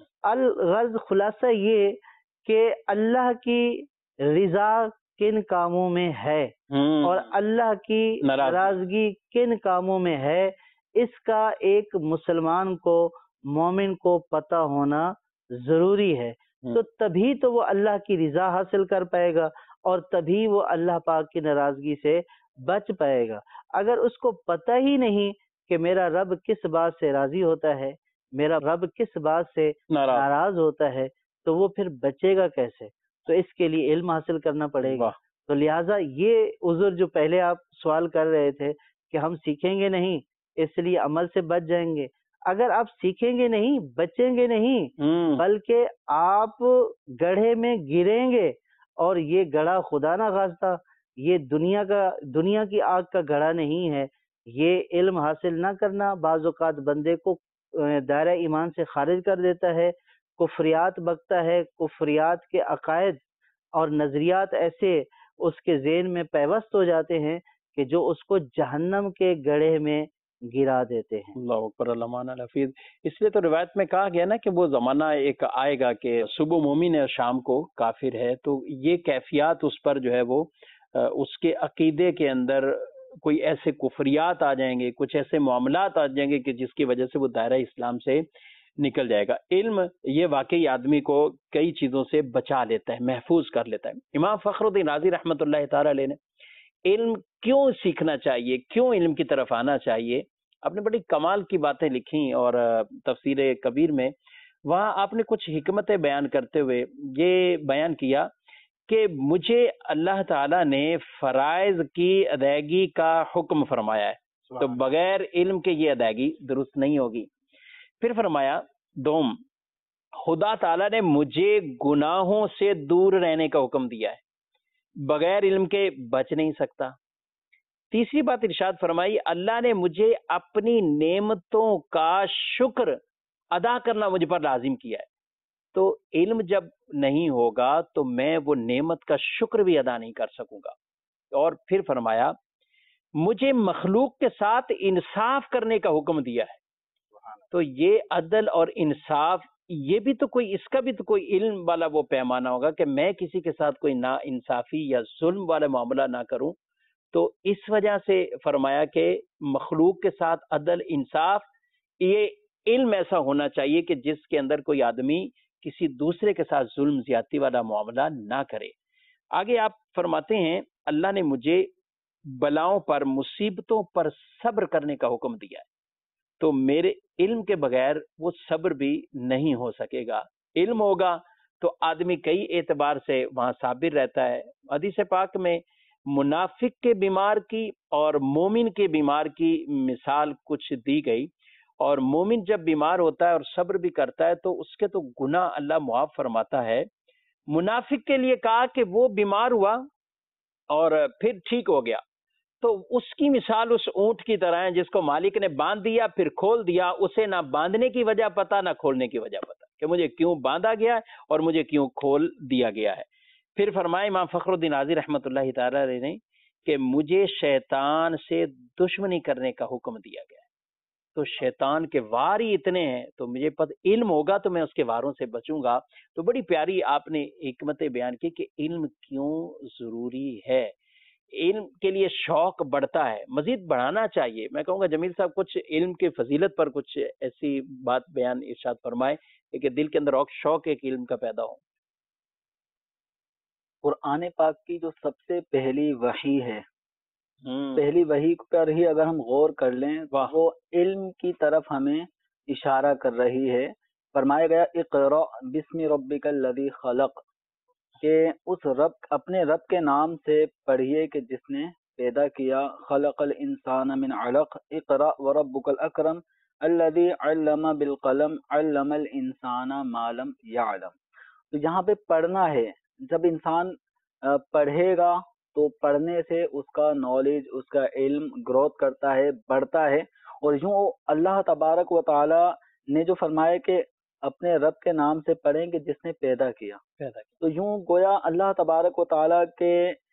D: الغرض خلاصہ یہ کہ اللہ کی رضا کن کاموں میں ہے اور اللہ کی ناراضگی کن کاموں میں ہے، اس کا ایک مسلمان کو، مومن کو پتہ ہونا ضروری ہے، تو تبھی تو وہ اللہ کی رضا حاصل کر پائے گا، اور تبھی وہ اللہ پاک کی ناراضگی سے بچ پائے گا۔ اگر اس کو پتہ ہی نہیں کہ میرا رب کس بات سے راضی ہوتا ہے، میرا رب کس بات سے ناراض ہوتا ہے، تو وہ پھر بچے گا کیسے؟ تو اس کے لیے علم حاصل کرنا پڑے گا۔ تو لہٰذا یہ عذر جو پہلے آپ سوال کر رہے تھے کہ ہم سیکھیں گے نہیں اس لیے عمل سے بچ جائیں گے، اگر آپ سیکھیں گے نہیں، بچیں گے نہیں، بلکہ آپ گڑھے میں گریں گے، اور یہ گڑھا خدا نہ خواستہ یہ دنیا کا دنیا کی آگ کا گڑھا نہیں ہے۔ یہ علم حاصل نہ کرنا بعض اوقات بندے کو دائرہ ایمان سے خارج کر دیتا ہے، کفریات بکتا ہے، کفریات کے عقائد اور نظریات ایسے اس کے ذہن میں پیوست ہو جاتے ہیں کہ جو اس کو جہنم کے گڑھے میں گرا دیتے ہیں۔
B: اللہ اکبر، علامہ الحفیظ۔ اس لیے تو روایت میں کہا گیا نا کہ وہ زمانہ ایک آئے گا کہ صبح مومن ہے شام کو کافر ہے، تو یہ کیفیات اس پر جو ہے وہ اس کے عقیدے کے اندر کوئی ایسے کفریات آ جائیں گے، کچھ ایسے معاملات آ جائیں گے کہ جس کی وجہ سے وہ دائرہ اسلام سے نکل جائے گا۔ علم یہ واقعی آدمی کو کئی چیزوں سے بچا لیتا ہے، محفوظ کر لیتا ہے۔ امام فخر الدین رازی رحمۃ اللہ تعالی علیہ نے علم کیوں سیکھنا چاہیے، کیوں علم کی طرف آنا چاہیے، آپ نے بڑی کمال کی باتیں لکھی اور تفسیر کبیر میں وہاں آپ نے کچھ حکمتیں بیان کرتے ہوئے یہ بیان کیا کہ مجھے اللہ تعالیٰ نے فرائض کی ادائیگی کا حکم فرمایا ہے، تو بغیر علم کے یہ ادائیگی درست نہیں ہوگی۔ پھر فرمایا دوم، خدا تعالیٰ نے مجھے گناہوں سے دور رہنے کا حکم دیا ہے، بغیر علم کے بچ نہیں سکتا۔ تیسری بات ارشاد فرمائی، اللہ نے مجھے اپنی نعمتوں کا شکر ادا کرنا مجھ پر لازم کیا ہے، تو علم جب نہیں ہوگا تو میں وہ نعمت کا شکر بھی ادا نہیں کر سکوں گا۔ اور پھر فرمایا مجھے مخلوق کے ساتھ انصاف کرنے کا حکم دیا ہے، تو یہ عدل اور انصاف یہ بھی تو کوئی، اس کا بھی تو کوئی علم والا وہ پیمانہ ہوگا کہ میں کسی کے ساتھ کوئی نا انصافی یا ظلم والا معاملہ نہ کروں۔ تو اس وجہ سے فرمایا کہ مخلوق کے ساتھ عدل انصاف، یہ علم ایسا ہونا چاہیے کہ جس کے اندر کوئی آدمی کسی دوسرے کے ساتھ ظلم زیادتی والا معاملہ نہ کرے۔ آگے آپ فرماتے ہیں اللہ نے مجھے بلاؤں پر، مصیبتوں پر صبر کرنے کا حکم دیا ہے، تو میرے علم کے بغیر وہ صبر بھی نہیں ہو سکے گا۔ علم ہوگا تو آدمی کئی اعتبار سے وہاں صابر رہتا ہے۔ حدیث پاک میں منافق کے بیمار کی اور مومن کے بیمار کی مثال کچھ دی گئی، اور مومن جب بیمار ہوتا ہے اور صبر بھی کرتا ہے تو اس کے تو گناہ اللہ معاف فرماتا ہے۔ منافق کے لیے کہا کہ وہ بیمار ہوا اور پھر ٹھیک ہو گیا، تو اس کی مثال اس اونٹ کی طرح ہے جس کو مالک نے باندھ دیا پھر کھول دیا، اسے نہ باندھنے کی وجہ پتا نہ کھولنے کی وجہ پتا کہ مجھے کیوں باندھا گیا ہے اور مجھے کیوں کھول دیا گیا ہے۔ پھر فرمائے امام فخر الدین رازی رحمۃ اللہ تعالی علیہ نے کہ مجھے شیطان سے دشمنی کرنے کا حکم دیا گیا ہے، تو شیطان کے وار ہی اتنے ہیں، تو مجھے پتہ علم ہوگا تو میں اس کے واروں سے بچوں گا۔ تو بڑی پیاری آپ نے حکمتیں بیان کی کہ علم کیوں ضروری ہے، علم کے لیے شوق بڑھتا ہے، مزید بڑھانا چاہیے۔ میں کہوں گا جمیل صاحب کچھ علم کی فضیلت پر کچھ ایسی بات بیان ارشاد فرمائے کہ دل کے اندر شوق ایک علم کا پیدا ہو۔
C: قرآن پاک کی جو سب سے پہلی وحی ہے، پہلی وحی پر ہی اگر ہم غور کر لیں وہ علم کی طرف ہمیں اشارہ کر رہی ہے۔ فرمایا گیا اقرأ بسم ربک الذی خلق، کہ اس رب، اپنے رب کے نام سے پڑھیے کہ جس نے پیدا کیا۔ خلق الانسان من علق اقرأ وربک الاکرم الذی علم بالقلم علم الانسان ما لم یعلم۔ تو یہاں پہ پڑھنا ہے، جب انسان پڑھے گا تو پڑھنے سے اس کا نالج، اس کا علم گروتھ کرتا ہے، بڑھتا ہے۔ اور یوں اللہ تبارک و تعالی نے جو فرمایا کہ اپنے رب کے نام سے پڑھیں کہ جس نے پیدا کیا، تو یوں گویا اللہ تبارک و تعالی کے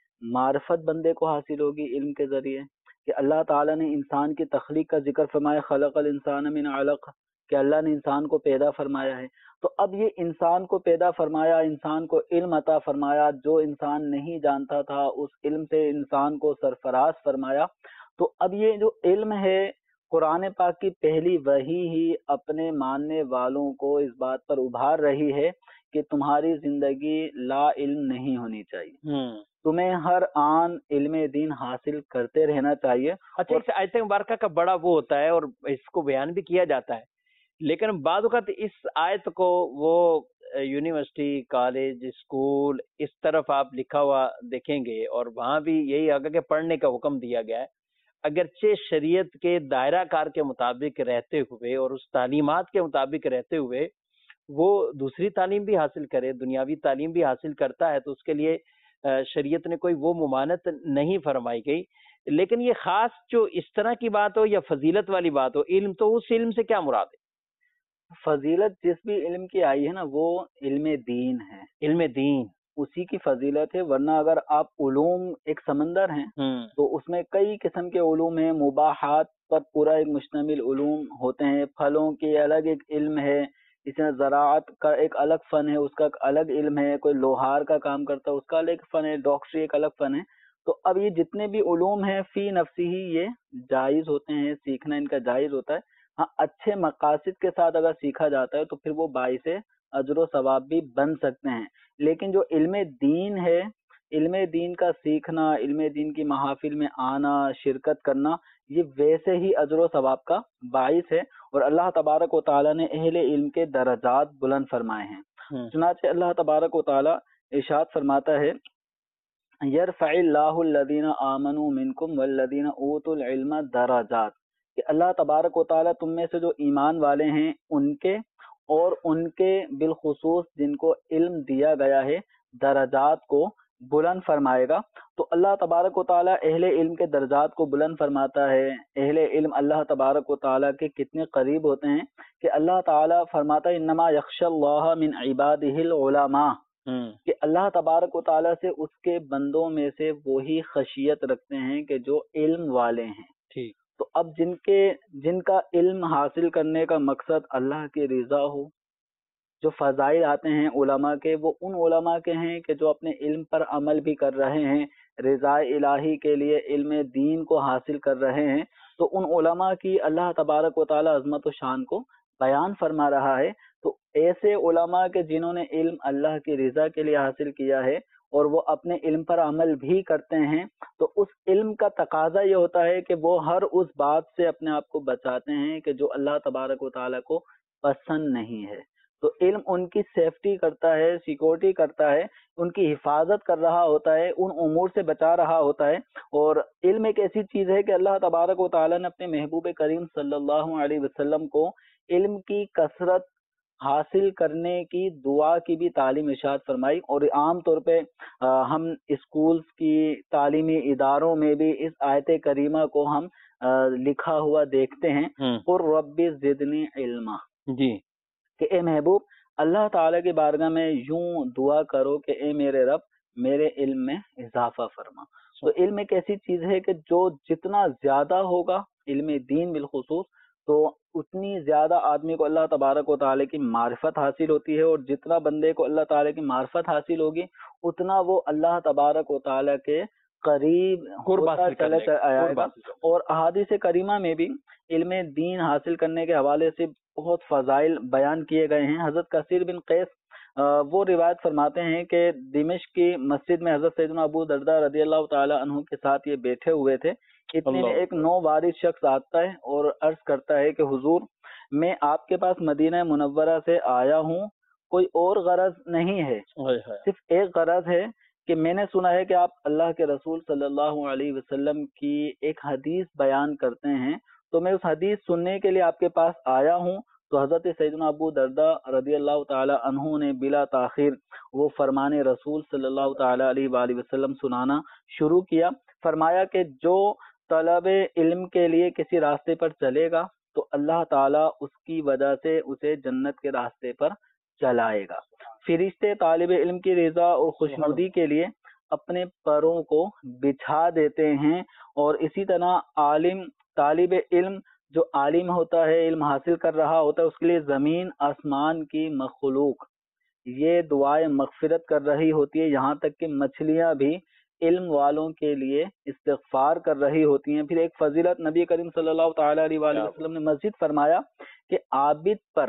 C: معرفت بندے کو حاصل ہوگی علم کے ذریعے، کہ اللہ تعالی نے انسان کی تخلیق کا ذکر فرمایا، خلق الانسان من علق، کہ اللہ نے انسان کو پیدا فرمایا ہے۔ تو اب یہ انسان کو پیدا فرمایا، انسان کو علم عطا فرمایا، جو انسان نہیں جانتا تھا اس علم سے انسان کو سرفراز فرمایا۔ تو اب یہ جو علم ہے، قرآن پاک کی پہلی وحی ہی اپنے ماننے والوں کو اس بات پر ابھار رہی ہے کہ تمہاری زندگی لا علم نہیں ہونی چاہیے، تمہیں ہر آن علم دین حاصل کرتے رہنا چاہیے۔
B: اچھا، اس آیت مبارکہ کا بڑا وہ ہوتا ہے اور اس کو بیان بھی کیا جاتا ہے، لیکن بعض اوقات اس آیت کو وہ یونیورسٹی، کالج، اسکول اس طرف آپ لکھا ہوا دیکھیں گے اور وہاں بھی یہی آگے کہ پڑھنے کا حکم دیا گیا ہے، اگرچہ شریعت کے دائرہ کار کے مطابق رہتے ہوئے اور اس تعلیمات کے مطابق رہتے ہوئے وہ دوسری تعلیم بھی حاصل کرے، دنیاوی تعلیم بھی حاصل کرتا ہے، تو اس کے لیے شریعت نے کوئی وہ ممانعت نہیں فرمائی گئی۔ لیکن یہ خاص جو اس طرح کی بات ہو یا فضیلت والی بات ہو، علم، تو اس علم سے کیا مراد ہے؟
C: فضیلت جس بھی علم کی آئی ہے نا وہ علم دین ہے،
B: علم دین
C: اسی کی فضیلت ہے۔ ورنہ اگر آپ علوم ایک سمندر ہیں تو اس میں کئی قسم کے علوم ہیں، مباحات پر پورا ایک مشتمل علوم ہوتے ہیں، پھلوں کے الگ ایک علم ہے، اس میں زراعت کا ایک الگ فن ہے، اس کا ایک الگ علم ہے، کوئی لوہار کا کام کرتا ہے اس کا الگ فن ہے، ڈاکٹری ایک الگ فن ہے۔ تو اب یہ جتنے بھی علوم ہیں فی نفسی ہی یہ جائز ہوتے ہیں، سیکھنا ان کا جائز ہوتا ہے۔ ہاں اچھے مقاصد کے ساتھ اگر سیکھا جاتا ہے تو پھر وہ باعث اجر و ثواب بھی بن سکتے ہیں۔ لیکن جو علم دین ہے، علم دین کا سیکھنا، علم دین کی محافل میں آنا، شرکت کرنا، یہ ویسے ہی اجر و ثواب کا باعث ہے، اور اللہ تبارک و تعالیٰ نے اہل علم کے درجات بلند فرمائے ہیں۔ چنانچہ اللہ تبارک و تعالیٰ ارشاد فرماتا ہے یرفع اللہ الذین آمنوا منکم والذین اوتوا العلم درجات، کہ اللہ تبارک و تعالیٰ تم میں سے جو ایمان والے ہیں ان کے اور ان کے بالخصوص جن کو علم دیا گیا ہے درجات کو بلند فرمائے گا۔ تو اللہ تبارک و تعالیٰ اہل علم کے درجات کو بلند فرماتا ہے۔ اہل علم اللہ تبارک و تعالیٰ کے کتنے قریب ہوتے ہیں کہ اللہ تعالیٰ فرماتا ہے انما یخشی اللہ من عبادہ العلماء، کہ اللہ تبارک و تعالیٰ سے اس کے بندوں میں سے وہی خشیت رکھتے ہیں کہ جو علم والے ہیں۔
B: ٹھیک،
C: تو اب جن کے جن کا علم حاصل کرنے کا مقصد اللہ کی رضا ہو، جو فضائل آتے ہیں علماء کے، وہ ان علماء کے ہیں کہ جو اپنے علم پر عمل بھی کر رہے ہیں، رضا الہی کے لیے علم دین کو حاصل کر رہے ہیں، تو ان علماء کی اللہ تبارک و تعالیٰ عظمت و شان کو بیان فرما رہا ہے۔ تو ایسے علماء کے جنہوں نے علم اللہ کی رضا کے لیے حاصل کیا ہے اور وہ اپنے علم پر عمل بھی کرتے ہیں، تو اس علم کا تقاضا یہ ہوتا ہے کہ وہ ہر اس بات سے اپنے آپ کو بچاتے ہیں کہ جو اللہ تبارک و تعالیٰ کو پسند نہیں ہے۔ تو علم ان کی سیفٹی کرتا ہے، سیکورٹی کرتا ہے، ان کی حفاظت کر رہا ہوتا ہے، ان امور سے بچا رہا ہوتا ہے۔ اور علم ایک ایسی چیز ہے کہ اللہ تبارک و تعالیٰ نے اپنے محبوب کریم صلی اللہ علیہ وسلم کو علم کی کثرت حاصل کرنے کی دعا کی بھی تعلیم ارشاد فرمائی، اور عام طور پہ ہم اسکولز کی تعلیمی اداروں میں بھی اس آیت کریمہ کو ہم لکھا ہوا دیکھتے ہیں، قُل رب زدنی علما،
B: جی،
C: کہ اے محبوب اللہ تعالیٰ کی بارگاہ میں یوں دعا کرو کہ اے میرے رب میرے علم میں اضافہ فرما۔ تو علم ایک ایسی چیز ہے کہ جو جتنا زیادہ ہوگا، علم دین بالخصوص، تو اتنی زیادہ آدمی کو اللہ تبارک و تعالیٰ کی معرفت حاصل ہوتی ہے، اور جتنا بندے کو اللہ تعالیٰ کی معرفت حاصل ہوگی اتنا وہ اللہ تبارک و تعالیٰ کے قریب ہوتا چلا آئے گا۔ اور احادیث کریمہ میں بھی علم دین حاصل کرنے کے حوالے سے بہت فضائل بیان کیے گئے ہیں۔ حضرت کثیر بن قیس وہ روایت فرماتے ہیں کہ دمشق کی مسجد میں حضرت سیدنا ابو درداء رضی اللہ تعالی عنہ کے ساتھ یہ بیٹھے ہوئے تھے، اتنے میں ایک نو وارث شخص آتا ہے اور عرض کرتا ہے کہ حضور میں آپ کے پاس مدینہ منورہ سے آیا ہوں، کوئی اور غرض نہیں ہے، صرف ایک غرض ہے کہ میں نے سنا ہے کہ آپ اللہ کے رسول صلی اللہ علیہ وسلم کی ایک حدیث بیان کرتے ہیں، تو میں اس حدیث سننے کے لیے آپ کے پاس آیا ہوں۔ تو حضرت سیدنا ابو درداء رضی اللہ تعالی عنہ نے بلا تاخیر وہ فرمان رسول صلی اللہ تعالی علیہ وآلہ وسلم سنانا شروع کیا۔ فرمایا کہ جو طلب علم کے لیے کسی راستے پر چلے گا تو اللہ تعالیٰ اس کی وجہ سے اسے جنت کے راستے پر چلائے گا۔ فرشتے طالب علم کی رضا اور خوشنودی کے لیے اپنے پروں کو بچھا دیتے ہیں، اور اسی طرح عالم طالب علم جو عالم ہوتا ہے، علم حاصل کر رہا ہوتا ہے، اس کے لیے زمین آسمان کی مخلوق یہ دعائیں مغفرت کر رہی ہوتی ہے، یہاں تک کہ مچھلیاں بھی علم والوں کے لیے استغفار کر رہی ہوتی ہیں۔ پھر ایک فضیلت نبی کریم صلی اللہ تعالی علیہ وآلہ وسلم نے مزید فرمایا کہ عابد پر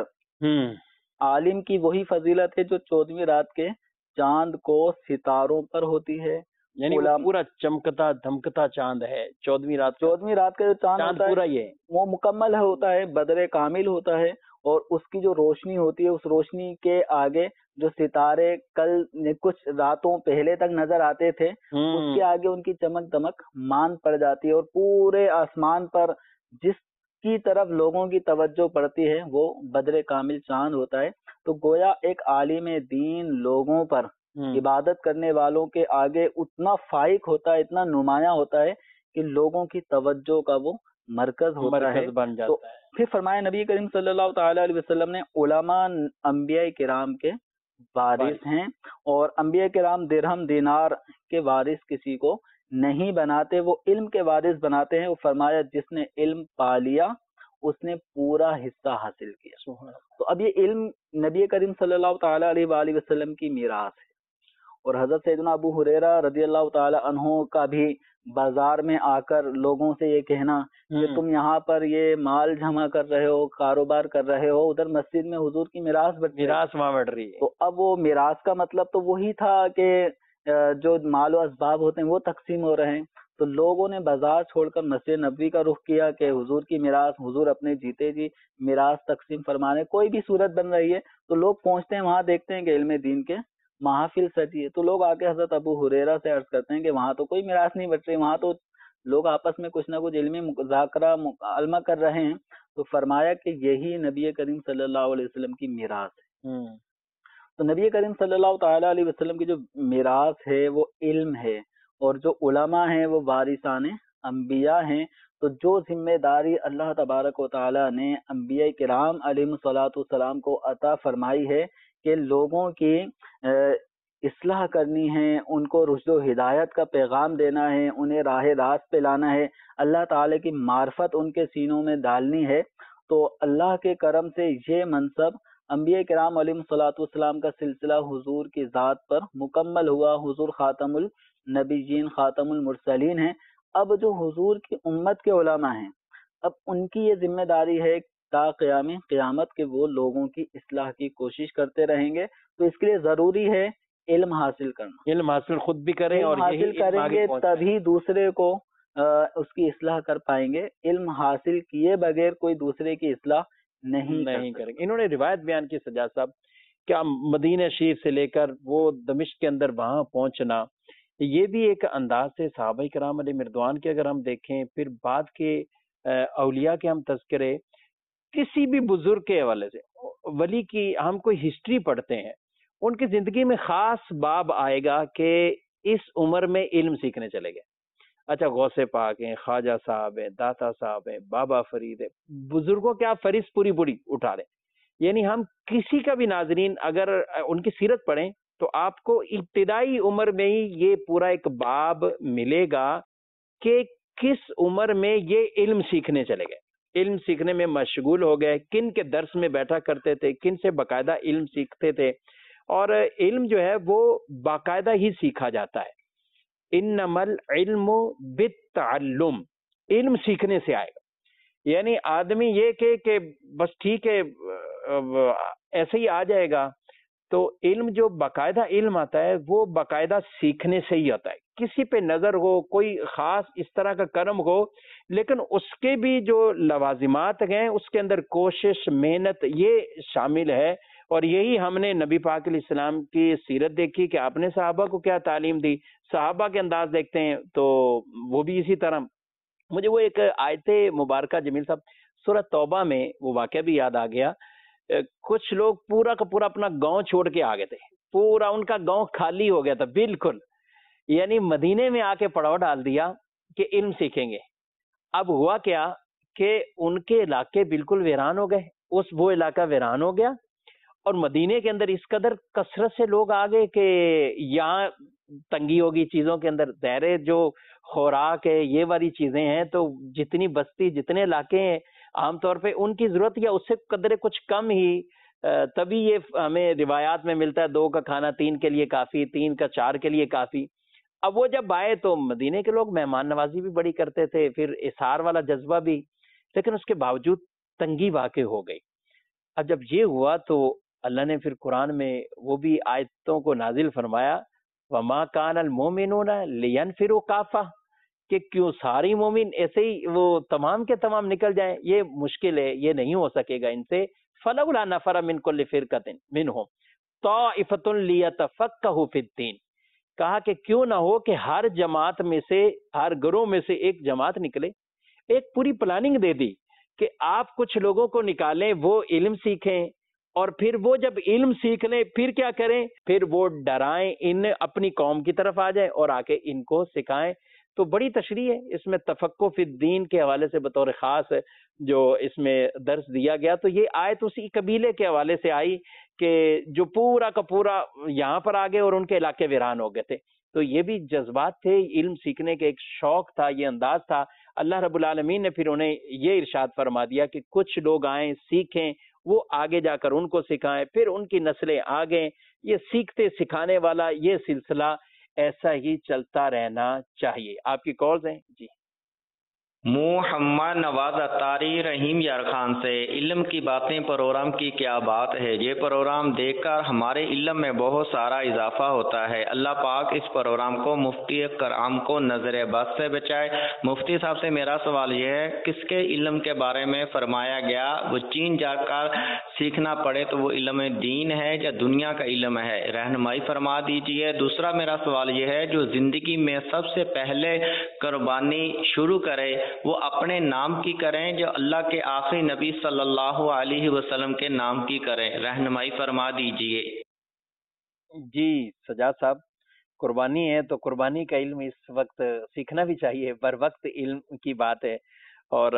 C: عالم کی وہی فضیلت ہے جو چودہویں رات کے چاند کو ستاروں پر ہوتی ہے،
B: یعنی وہ پورا چمکتا دھمکتا چاند ہے چودہویں رات
C: چودہویں رات کا جو چاند
B: چاند
C: ہوتا ہے
B: پورا یہ
C: وہ مکمل ہوتا ہے، بدر کامل ہوتا ہے، اور اس کی جو روشنی ہوتی ہے اس روشنی کے آگے جو ستارے کل کچھ راتوں پہلے تک نظر آتے تھے اس کے آگے ان کی چمک دمک مان پڑ جاتی ہے، اور پورے آسمان پر جس کی طرف لوگوں کی توجہ پڑتی ہے وہ بدر کامل چاند ہوتا ہے۔ تو گویا ایک عالم دین لوگوں پر عبادت کرنے والوں کے آگے اتنا فائق ہوتا ہے، اتنا نمایاں ہوتا ہے کہ لوگوں کی توجہ کا وہ مرکز ہوتا ہے۔ تو پھر فرمایا نبی کریم صلی اللہ تعالی علیہ وسلم نے علماء انبیاء کرام کے وارث ہیں، اور انبیاء کرام درہم دینار کے وارث کسی کو نہیں بناتے، وہ علم کے وارث بناتے ہیں۔ وہ فرمایا جس نے علم پا لیا اس نے پورا حصہ حاصل کیا۔ تو اب یہ علم نبی کریم صلی اللہ تعالی علیہ وآلہ وسلم کی میراث ہے، اور حضرت سیدنا ابو ہریرہ رضی اللہ تعالی عنہ کا بھی بازار میں آ کر لوگوں سے یہ کہنا کہ تم یہاں پر یہ مال جمع کر رہے ہو، کاروبار کر رہے ہو، ادھر مسجد میں حضور کی میراث بٹ
B: میراث وہاں بڑھ رہی ہے۔
C: تو اب وہ میراث کا مطلب تو وہی تھا کہ جو مال و اسباب ہوتے ہیں وہ تقسیم ہو رہے ہیں، تو لوگوں نے بازار چھوڑ کر مسجد نبوی کا رخ کیا کہ حضور کی میراث، حضور اپنے جیتے جی میراث تقسیم فرمانے، کوئی بھی صورت بن رہی ہے تو لوگ پہنچتے ہیں وہاں، دیکھتے ہیں کہ علم دین کے محافل سجی ہے، تو لوگ آ کے حضرت ابو ہریرہ سے عرض کرتے ہیں کہ وہاں تو کوئی میراث نہیں بچ رہی، وہاں تو لوگ آپس میں کچھ نہ کچھ علمی مذاکرہ مکالمہ کر رہے ہیں، تو فرمایا کہ یہی نبی کریم صلی اللہ علیہ وسلم کی میراث ہے۔ تو نبی کریم صلی اللہ تعالیٰ علیہ وسلم کی جو میراث ہے وہ علم ہے، اور جو علماء ہیں وہ وارثان انبیاء ہیں، تو جو ذمہ داری اللہ تبارک و تعالیٰ نے انبیاء کرام علیہ الصلاۃ والسلام کو عطا فرمائی ہے کہ لوگوں کی اصلاح کرنی ہے، ان کو رشد و ہدایت کا پیغام دینا ہے، انہیں راہ راست پہ لانا ہے، اللہ تعالی کی معرفت ان کے سینوں میں ڈالنی ہے، تو اللہ کے کرم سے یہ منصب انبیاء کرام علیہ الصلاۃ والسلام کا سلسلہ حضور کی ذات پر مکمل ہوا، حضور خاتم النبیین خاتم المرسلین ہیں۔ اب جو حضور کی امت کے علماء ہیں، اب ان کی یہ ذمہ داری ہے تا قیام قیامت کہ وہ لوگوں کی اصلاح کی کوشش کرتے رہیں گے، تو اس کے لیے ضروری ہے علم حاصل کرنا،
B: علم حاصل خود بھی کریں اور
C: حاصل کریں گے تبھی دوسرے کو اس کی اصلاح کر پائیں گے، علم حاصل کیے بغیر کوئی دوسرے کی اصلاح نہیں
B: نہیں کریں گے۔ انہوں نے روایت بیان کی سجاد صاحب کیا مدینہ شریف سے لے کر وہ دمشق کے اندر وہاں پہنچنا، یہ بھی ایک انداز سے صحابہ کرام علیہ مردوان کے اگر ہم دیکھیں، پھر بعد کے اولیاء کے ہم تذکرے، کسی بھی بزرگ کے حوالے سے ولی کی ہم کوئی ہسٹری پڑھتے ہیں، ان کی زندگی میں خاص باب آئے گا کہ اس عمر میں علم سیکھنے چلے گئے۔ اچھا غوث پاک ہیں، خواجہ صاحب ہیں، داتا صاحب ہیں، بابا فرید ہیں، بزرگوں کے آپ فہرست پوری پوری اٹھا لیں، یعنی ہم کسی کا بھی ناظرین اگر ان کی سیرت پڑھیں تو آپ کو ابتدائی عمر میں ہی یہ پورا ایک باب ملے گا کہ کس عمر میں یہ علم سیکھنے چلے گئے، علم سیکھنے میں مشغول ہو گئے، کن کے درس میں بیٹھا کرتے تھے، کن سے باقاعدہ علم سیکھتے تھے، اور علم جو ہے وہ باقاعدہ ہی سیکھا جاتا ہے۔ انما العلم بالتعلم، علم سیکھنے سے آئے گا، یعنی آدمی یہ کہ کہ بس ٹھیک ہے ایسے ہی آ جائے گا، تو علم جو باقاعدہ علم آتا ہے وہ باقاعدہ سیکھنے سے ہی آتا ہے، کسی پہ نظر ہو، کوئی خاص اس طرح کا کرم ہو، لیکن اس کے بھی جو لوازمات ہیں اس کے اندر کوشش، محنت یہ شامل ہے، اور یہی ہم نے نبی پاک علیہ السلام کی سیرت دیکھی کہ آپ نے صحابہ کو کیا تعلیم دی، صحابہ کے انداز دیکھتے ہیں تو وہ بھی اسی طرح۔ مجھے وہ ایک آیت مبارکہ جمیل صاحب سورہ توبہ میں وہ واقعہ بھی یاد آ گیا، کچھ لوگ پورا کا پورا اپنا گاؤں چھوڑ کے آ گئے تھے، پورا ان کا گاؤں خالی ہو گیا تھا بالکل، یعنی مدینے میں آ کے پڑاؤ ڈال دیا کہ علم سیکھیں گے۔ اب ہوا کیا کہ ان کے علاقے بالکل ویران ہو گئے، اس وہ علاقہ ویران ہو گیا، اور مدینے کے اندر اس قدر کثرت سے لوگ آ گئے کہ یہاں تنگی ہوگی چیزوں کے اندر، ظاہر جو خوراک ہے یہ والی چیزیں ہیں، تو جتنی بستی جتنے علاقے ہیں عام طور پہ ان کی ضرورت یا اس سے قدرے کچھ کم ہی، تبھی یہ ہمیں روایات میں ملتا ہے دو کا کھانا تین کے لیے کافی، تین کا چار کے لیے کافی۔ اب وہ جب آئے تو مدینے کے لوگ مہمان نوازی بھی بڑی کرتے تھے، پھر اثار والا جذبہ بھی، لیکن اس کے باوجود تنگی واقع ہو گئی۔ اب جب یہ ہوا تو اللہ نے پھر قرآن میں وہ بھی آیتوں کو نازل فرمایا، وَمَا كَانَ الْمُؤْمِنُونَ لِيَنْفِرُوا كَافَّةً، کہ کیوں ساری مومن ایسے ہی وہ تمام کے تمام نکل جائیں، یہ مشکل ہے، یہ نہیں ہو سکے گا ان سے۔ فَلَوْلَا نَفَرَ مِنْ كُلِّ فِرْقَةٍ مِنْهُمْ طَائِفَةٌ لِيَتَفَقَّهُوا فِي الدِّينِ، کہا کہ کیوں نہ ہو کہ ہر جماعت میں سے، ہر گروہ میں سے ایک جماعت نکلے، ایک پوری پلاننگ دے دی کہ آپ کچھ لوگوں کو نکالیں، وہ علم سیکھیں، اور پھر وہ جب علم سیکھ لیں پھر کیا کریں، پھر وہ ڈرائیں، ان اپنی قوم کی طرف آ جائیں اور آ کے ان کو سکھائیں۔ تو بڑی تشریح ہے اس میں تفقہ فی الدین کے حوالے سے بطور خاص جو اس میں درس دیا گیا، تو یہ آیت اسی قبیلے کے حوالے سے آئی کہ جو پورا کا پورا یہاں پر آ گئے اور ان کے علاقے ویران ہو گئے تھے، تو یہ بھی جذبات تھے، علم سیکھنے کے ایک شوق تھا، یہ انداز تھا۔ اللہ رب العالمین نے پھر انہیں یہ ارشاد فرما دیا کہ کچھ لوگ آئیں، سیکھیں، وہ آگے جا کر ان کو سکھائیں، پھر ان کی نسلیں آگے، یہ سیکھتے سکھانے والا یہ سلسلہ ایسا ہی چلتا رہنا چاہیے۔ آپ کی کالز ہیں جی؟
E: محمد نواز اتاری رحیم یار خان سے علم کی باتیں پروگرام کی کیا بات ہے. یہ پروگرام دیکھ کر ہمارے علم میں بہت سارا اضافہ ہوتا ہے. اللہ پاک اس پروگرام کو مفتی کرام کو نظر بد سے بچائے. مفتی صاحب سے میرا سوال یہ ہے, کس کے علم کے بارے میں فرمایا گیا وہ چین جا کر سیکھنا پڑے تو وہ علم دین ہے یا دنیا کا علم ہے؟ رہنمائی فرما دیجیے. دوسرا میرا سوال یہ ہے, جو زندگی میں سب سے پہلے قربانی شروع کرے وہ اپنے نام کی کریں جو اللہ کے آخری نبی صلی اللہ علیہ وسلم کے نام کی کریں؟ رہنمائی فرما دیجئے.
B: جی سجاد صاحب, قربانی ہے تو قربانی کا علم اس وقت سیکھنا بھی چاہیے, بر وقت علم کی بات ہے. اور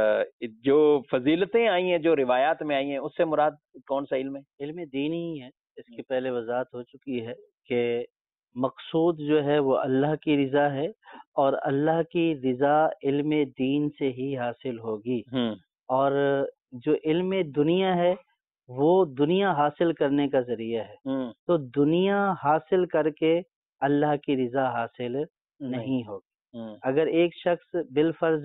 B: جو فضیلتیں آئی ہیں, جو روایات میں آئی ہیں, اس سے مراد کون سا علم ہے؟
D: علم دینی ہی ہے. اس کی پہلے وضاحت ہو چکی ہے کہ مقصود جو ہے وہ اللہ کی رضا ہے, اور اللہ کی رضا علم دین سے ہی حاصل ہوگی. اور جو علم دنیا ہے وہ دنیا حاصل کرنے کا ذریعہ ہے, تو دنیا حاصل کر کے اللہ کی رضا حاصل نہیں ہوگی. اگر ایک شخص بالفرض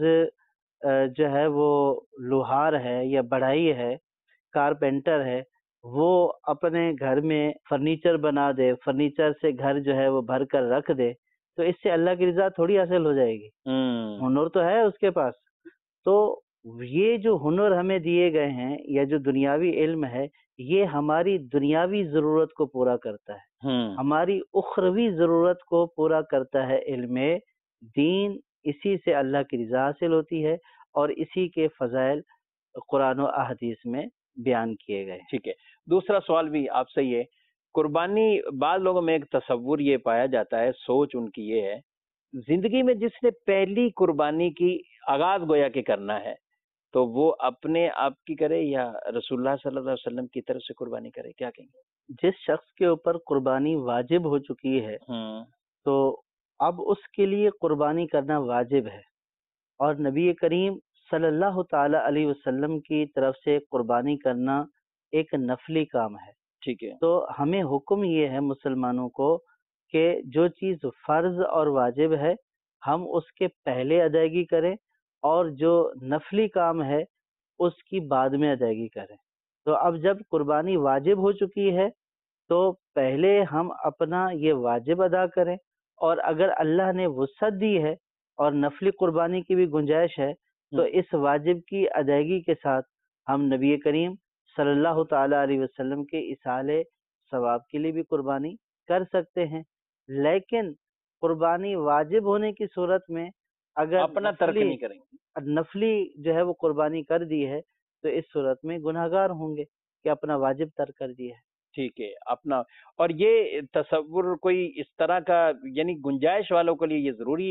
D: جو ہے وہ لوہار ہے یا بڑھائی ہے, کارپینٹر ہے, وہ اپنے گھر میں فرنیچر بنا دے, فرنیچر سے گھر جو ہے وہ بھر کر رکھ دے, تو اس سے اللہ کی رضا تھوڑی حاصل ہو جائے گی. ہنر تو ہے اس کے پاس. تو یہ جو ہنر ہمیں دیے گئے ہیں یا جو دنیاوی علم ہے, یہ ہماری دنیاوی ضرورت کو پورا کرتا ہے, ہماری اخروی ضرورت کو پورا کرتا ہے. علم دین اسی سے اللہ کی رضا حاصل ہوتی ہے, اور اسی کے فضائل قرآن و احادیث میں بیان کیے گئے.
B: ٹھیک ہے. دوسرا سوال بھی آپ سے یہ, قربانی, بعض لوگوں میں ایک تصور یہ پایا جاتا ہے, سوچ ان کی یہ ہے, زندگی میں جس نے پہلی قربانی کی آغاز گویا کہ کرنا ہے تو وہ اپنے آپ کی کرے یا رسول اللہ صلی اللہ علیہ وسلم کی طرف سے قربانی کرے؟ کیا کہیں گے؟
D: جس شخص کے اوپر قربانی واجب ہو چکی ہے تو اب اس کے لیے قربانی کرنا واجب ہے, اور نبی کریم صلی اللہ تعالی علیہ وسلم کی طرف سے قربانی کرنا ایک نفلی کام ہے.
B: ٹھیک ہے.
D: تو ہمیں حکم یہ ہے مسلمانوں کو کہ جو چیز فرض اور واجب ہے ہم اس کے پہلے ادائیگی کریں, اور جو نفلی کام ہے اس کی بعد میں ادائیگی کریں. تو اب جب قربانی واجب ہو چکی ہے تو پہلے ہم اپنا یہ واجب ادا کریں, اور اگر اللہ نے وسعت دی ہے اور نفلی قربانی کی بھی گنجائش ہے تو اس واجب کی ادائیگی کے ساتھ ہم نبی کریم صلی اللہ تعالی علیہ وسلم کے اصال ثواب کے لیے بھی قربانی کر سکتے ہیں. لیکن قربانی واجب ہونے کی صورت میں اگر
B: اپنا ترک نہیں کریں گے,
D: نفلی جو ہے وہ قربانی کر دی ہے تو اس صورت میں گناہ گار ہوں گے کہ اپنا واجب ترک کر دیا ہے.
B: ٹھیک ہے. اپنا, اور یہ تصور کوئی اس طرح کا, یعنی گنجائش والوں کے لیے یہ ضروری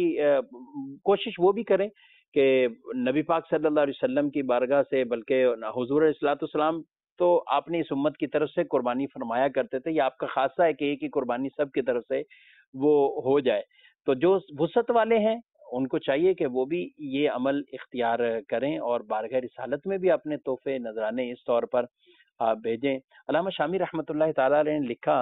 B: کوشش وہ بھی کریں کہ نبی پاک صلی اللہ علیہ وسلم کی بارگاہ سے, بلکہ حضور علیہ الصلوۃ والسلام تو آپ نے اس امت کی طرف سے قربانی فرمایا کرتے تھے, یہ آپ کا خاصہ ہے کہ ایک ہی قربانی سب کی طرف سے وہ ہو جائے. تو جو وسعت والے ہیں ان کو چاہیے کہ وہ بھی یہ عمل اختیار کریں, اور بارگاہ رسالت میں بھی اپنے تحفے نذرانے اس طور پر آپ بھیجیں. علامہ شامی رحمۃ اللہ تعالی علیہ نے لکھا,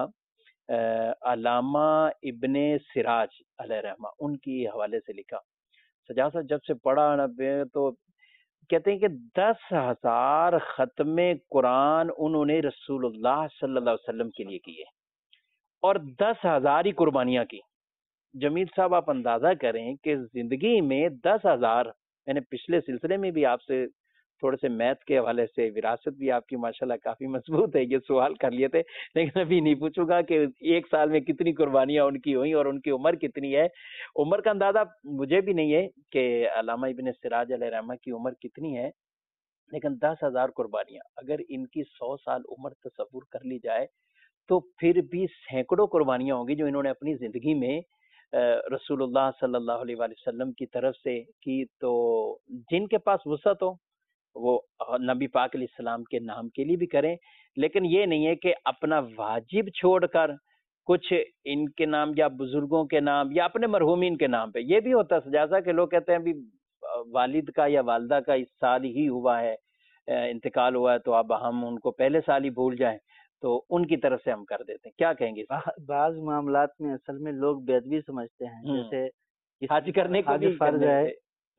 B: علامہ ابن سراج علیہ رحمہ ان کی حوالے سے لکھا, سجاد صاحب جب سے پڑھا نا تو کہتے ہیں کہ دس ہزار ختم قرآن انہوں نے رسول اللہ صلی اللہ علیہ وسلم کے لیے کیے, اور دس ہزار ہی قربانیاں کی. جمیل صاحب آپ اندازہ کریں کہ زندگی میں دس ہزار, میں نے پچھلے سلسلے میں بھی آپ سے تھوڑے سے میتھ کے حوالے سے, وراثت بھی آپ کی ماشاءاللہ کافی مضبوط ہے, یہ سوال کر لیے تھے, لیکن ابھی نہیں پوچھوں گا کہ ایک سال میں کتنی قربانیاں ان کی ہوئیں اور ان کی عمر کتنی ہے. عمر کا اندازہ مجھے بھی نہیں ہے کہ علامہ ابن سراج علیہ رحمہ کی عمر کتنی ہے, لیکن دس ہزار قربانیاں اگر ان کی سو سال عمر تصور کر لی جائے تو پھر بھی سینکڑوں قربانیاں ہوں گی جو انہوں نے اپنی زندگی میں رسول اللہ صلی اللہ علیہ وآلہ وسلم کی طرف سے کی. تو جن کے پاس وسعت ہو وہ نبی پاک علیہ السلام کے نام کے لیے بھی کریں, لیکن یہ نہیں ہے کہ اپنا واجب چھوڑ کر کچھ ان کے نام یا بزرگوں کے نام یا اپنے مرحومین کے نام پہ. یہ بھی ہوتا ہے سجازہ کہ لوگ کہتے ہیں بھی والد کا یا والدہ کا اس سال ہی ہوا ہے, انتقال ہوا ہے, تو اب ہم ان کو پہلے سال ہی بھول جائیں, تو ان کی طرف سے ہم کر دیتے ہیں. کیا کہیں گے؟
D: بعض معاملات میں اصل میں لوگ بے ادبی سمجھتے ہیں, جیسے
B: حج کرنے کو بھی
D: فرض ہے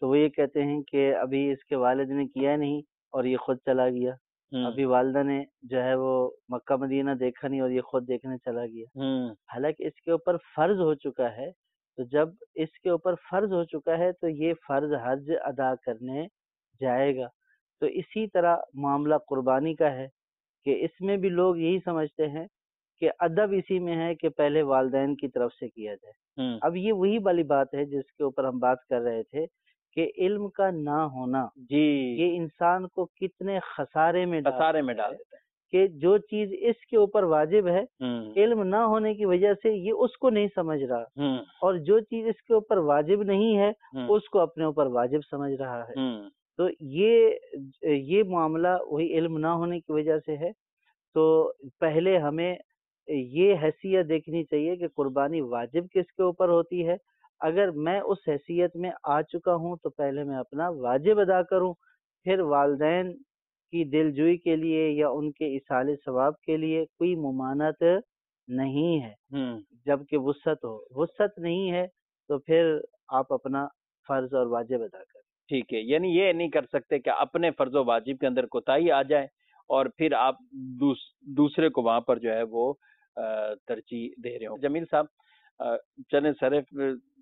D: تو وہ یہ کہتے ہیں کہ ابھی اس کے والد نے کیا نہیں اور یہ خود چلا گیا،
B: ہوں،
D: ابھی والدہ نے جو ہے وہ مکہ مدینہ دیکھا نہیں اور یہ خود دیکھنے چلا گیا،
B: ہوں،
D: حالانکہ اس کے اوپر فرض ہو چکا ہے۔ تو جب اس کے اوپر فرض ہو چکا ہے تو یہ فرض حج ادا کرنے جائے گا۔ تو اسی طرح معاملہ قربانی کا ہے کہ اس میں بھی لوگ یہی سمجھتے ہیں کہ ادب اسی میں ہے کہ پہلے والدین کی طرف سے کیا جائے۔
B: ہوں،
D: اب یہ وہی والی بات ہے جس کے اوپر ہم بات کر رہے تھے کہ علم کا نہ ہونا
B: جی،
D: یہ انسان کو کتنے خسارے میں ڈال
B: خسارے میں
D: دیتا
B: ڈال
D: ہے
B: دیتا ہے۔
D: کہ جو چیز اس کے اوپر واجب ہے
B: ہوں،
D: علم نہ ہونے کی وجہ سے یہ اس کو نہیں سمجھ رہا،
B: ہوں،
D: اور جو چیز اس کے اوپر واجب نہیں ہے
B: ہوں،
D: اس کو اپنے اوپر واجب سمجھ رہا ہے۔
B: ہوں،
D: تو یہ یہ معاملہ وہی علم نہ ہونے کی وجہ سے ہے۔ تو پہلے ہمیں یہ حیثیت دیکھنی چاہیے کہ قربانی واجب کس کے اوپر ہوتی ہے۔ اگر میں اس حیثیت میں آ چکا ہوں تو پہلے میں اپنا واجب ادا کروں، پھر والدین کی دل جوئی کے لیے یا ان کے ایصال ثواب کے لیے کوئی ممانعت نہیں ہے،
B: ہوں،
D: جبکہ وسعت ہو۔ وسعت نہیں ہے تو پھر آپ اپنا فرض اور واجب ادا کریں۔
B: ٹھیک ہے، یعنی یہ نہیں کر سکتے کہ اپنے فرض و واجب کے اندر کوتاہی آ جائے اور پھر آپ دوس, دوسرے کو وہاں پر جو ہے وہ ترجیح دے رہے ہوں۔ جمیل صاحب چلیں صرف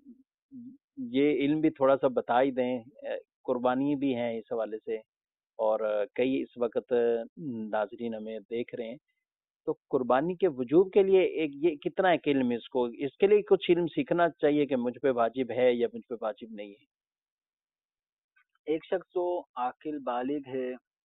B: یہ علم بھی تھوڑا سا بتا ہی دیں، قربانی بھی ہیں اس حوالے سے، اور کئی اس وقت ناظرین ہمیں دیکھ رہے ہیں، تو قربانی کے وجوب کے لیے ایک یہ کتنا ایک علم اس کو، اس کے لیے کچھ علم سیکھنا چاہیے کہ مجھ پہ واجب ہے یا مجھ پہ واجب نہیں ہے؟
C: ایک شخص جو عاقل بالغ ہے،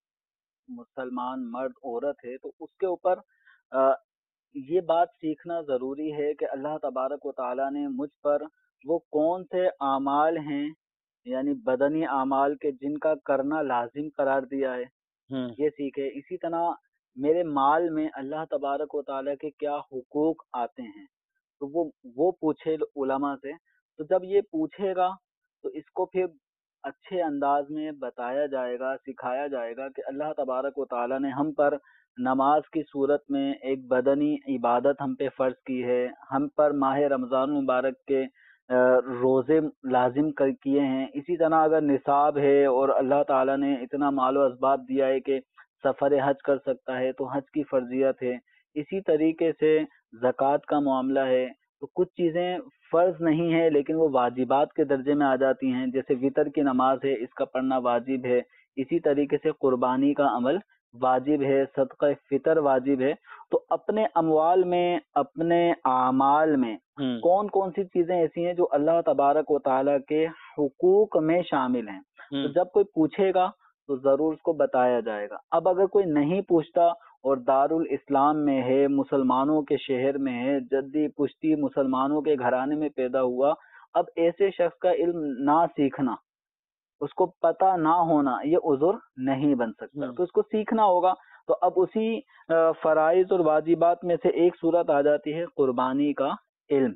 C: مسلمان مرد عورت ہے، تو اس کے اوپر آ, یہ بات سیکھنا ضروری ہے کہ اللہ تبارک و تعالیٰ نے مجھ پر وہ کون سے اعمال ہیں، یعنی بدنی اعمال کے جن کا کرنا لازم قرار دیا ہے،
B: ہوں،
C: یہ سیکھے۔ اسی طرح میرے مال میں اللہ تبارک و تعالیٰ کے کیا حقوق آتے ہیں، تو وہ وہ پوچھے علماء سے۔ تو جب یہ پوچھے گا تو اس کو پھر اچھے انداز میں بتایا جائے گا، سکھایا جائے گا کہ اللہ تبارک و تعالیٰ نے ہم پر نماز کی صورت میں ایک بدنی عبادت ہم پہ فرض کی ہے، ہم پر ماہ رمضان مبارک کے روزے لازم کر کیے ہیں۔ اسی طرح اگر نصاب ہے اور اللہ تعالیٰ نے اتنا مال و اسباب دیا ہے کہ سفر حج کر سکتا ہے تو حج کی فرضیت ہے۔ اسی طریقے سے زکوٰۃ کا معاملہ ہے، تو کچھ چیزیں فرض نہیں ہے لیکن وہ واجبات کے درجے میں آ جاتی ہیں، جیسے وطر کی نماز ہے، اس کا پڑھنا واجب ہے۔ اسی طریقے سے قربانی کا عمل واجب ہے، صدقہ فطر واجب ہے۔ تو اپنے اموال میں، اپنے اعمال میں کون کون سی چیزیں ایسی ہیں جو اللہ تبارک و تعالیٰ کے حقوق میں شامل ہیں، تو جب کوئی پوچھے گا تو ضرور اس کو بتایا جائے گا۔ اب اگر کوئی نہیں پوچھتا اور دارالاسلام میں ہے، مسلمانوں کے شہر میں ہے، جدی پشتی مسلمانوں کے گھرانے میں پیدا ہوا، اب ایسے شخص کا علم نہ سیکھنا، اس کو پتہ نہ ہونا، یہ عذر نہیں بن سکتا، تو اس کو سیکھنا ہوگا۔ تو اب اسی فرائض اور واجبات میں سے ایک صورت آ جاتی ہے قربانی کا علم۔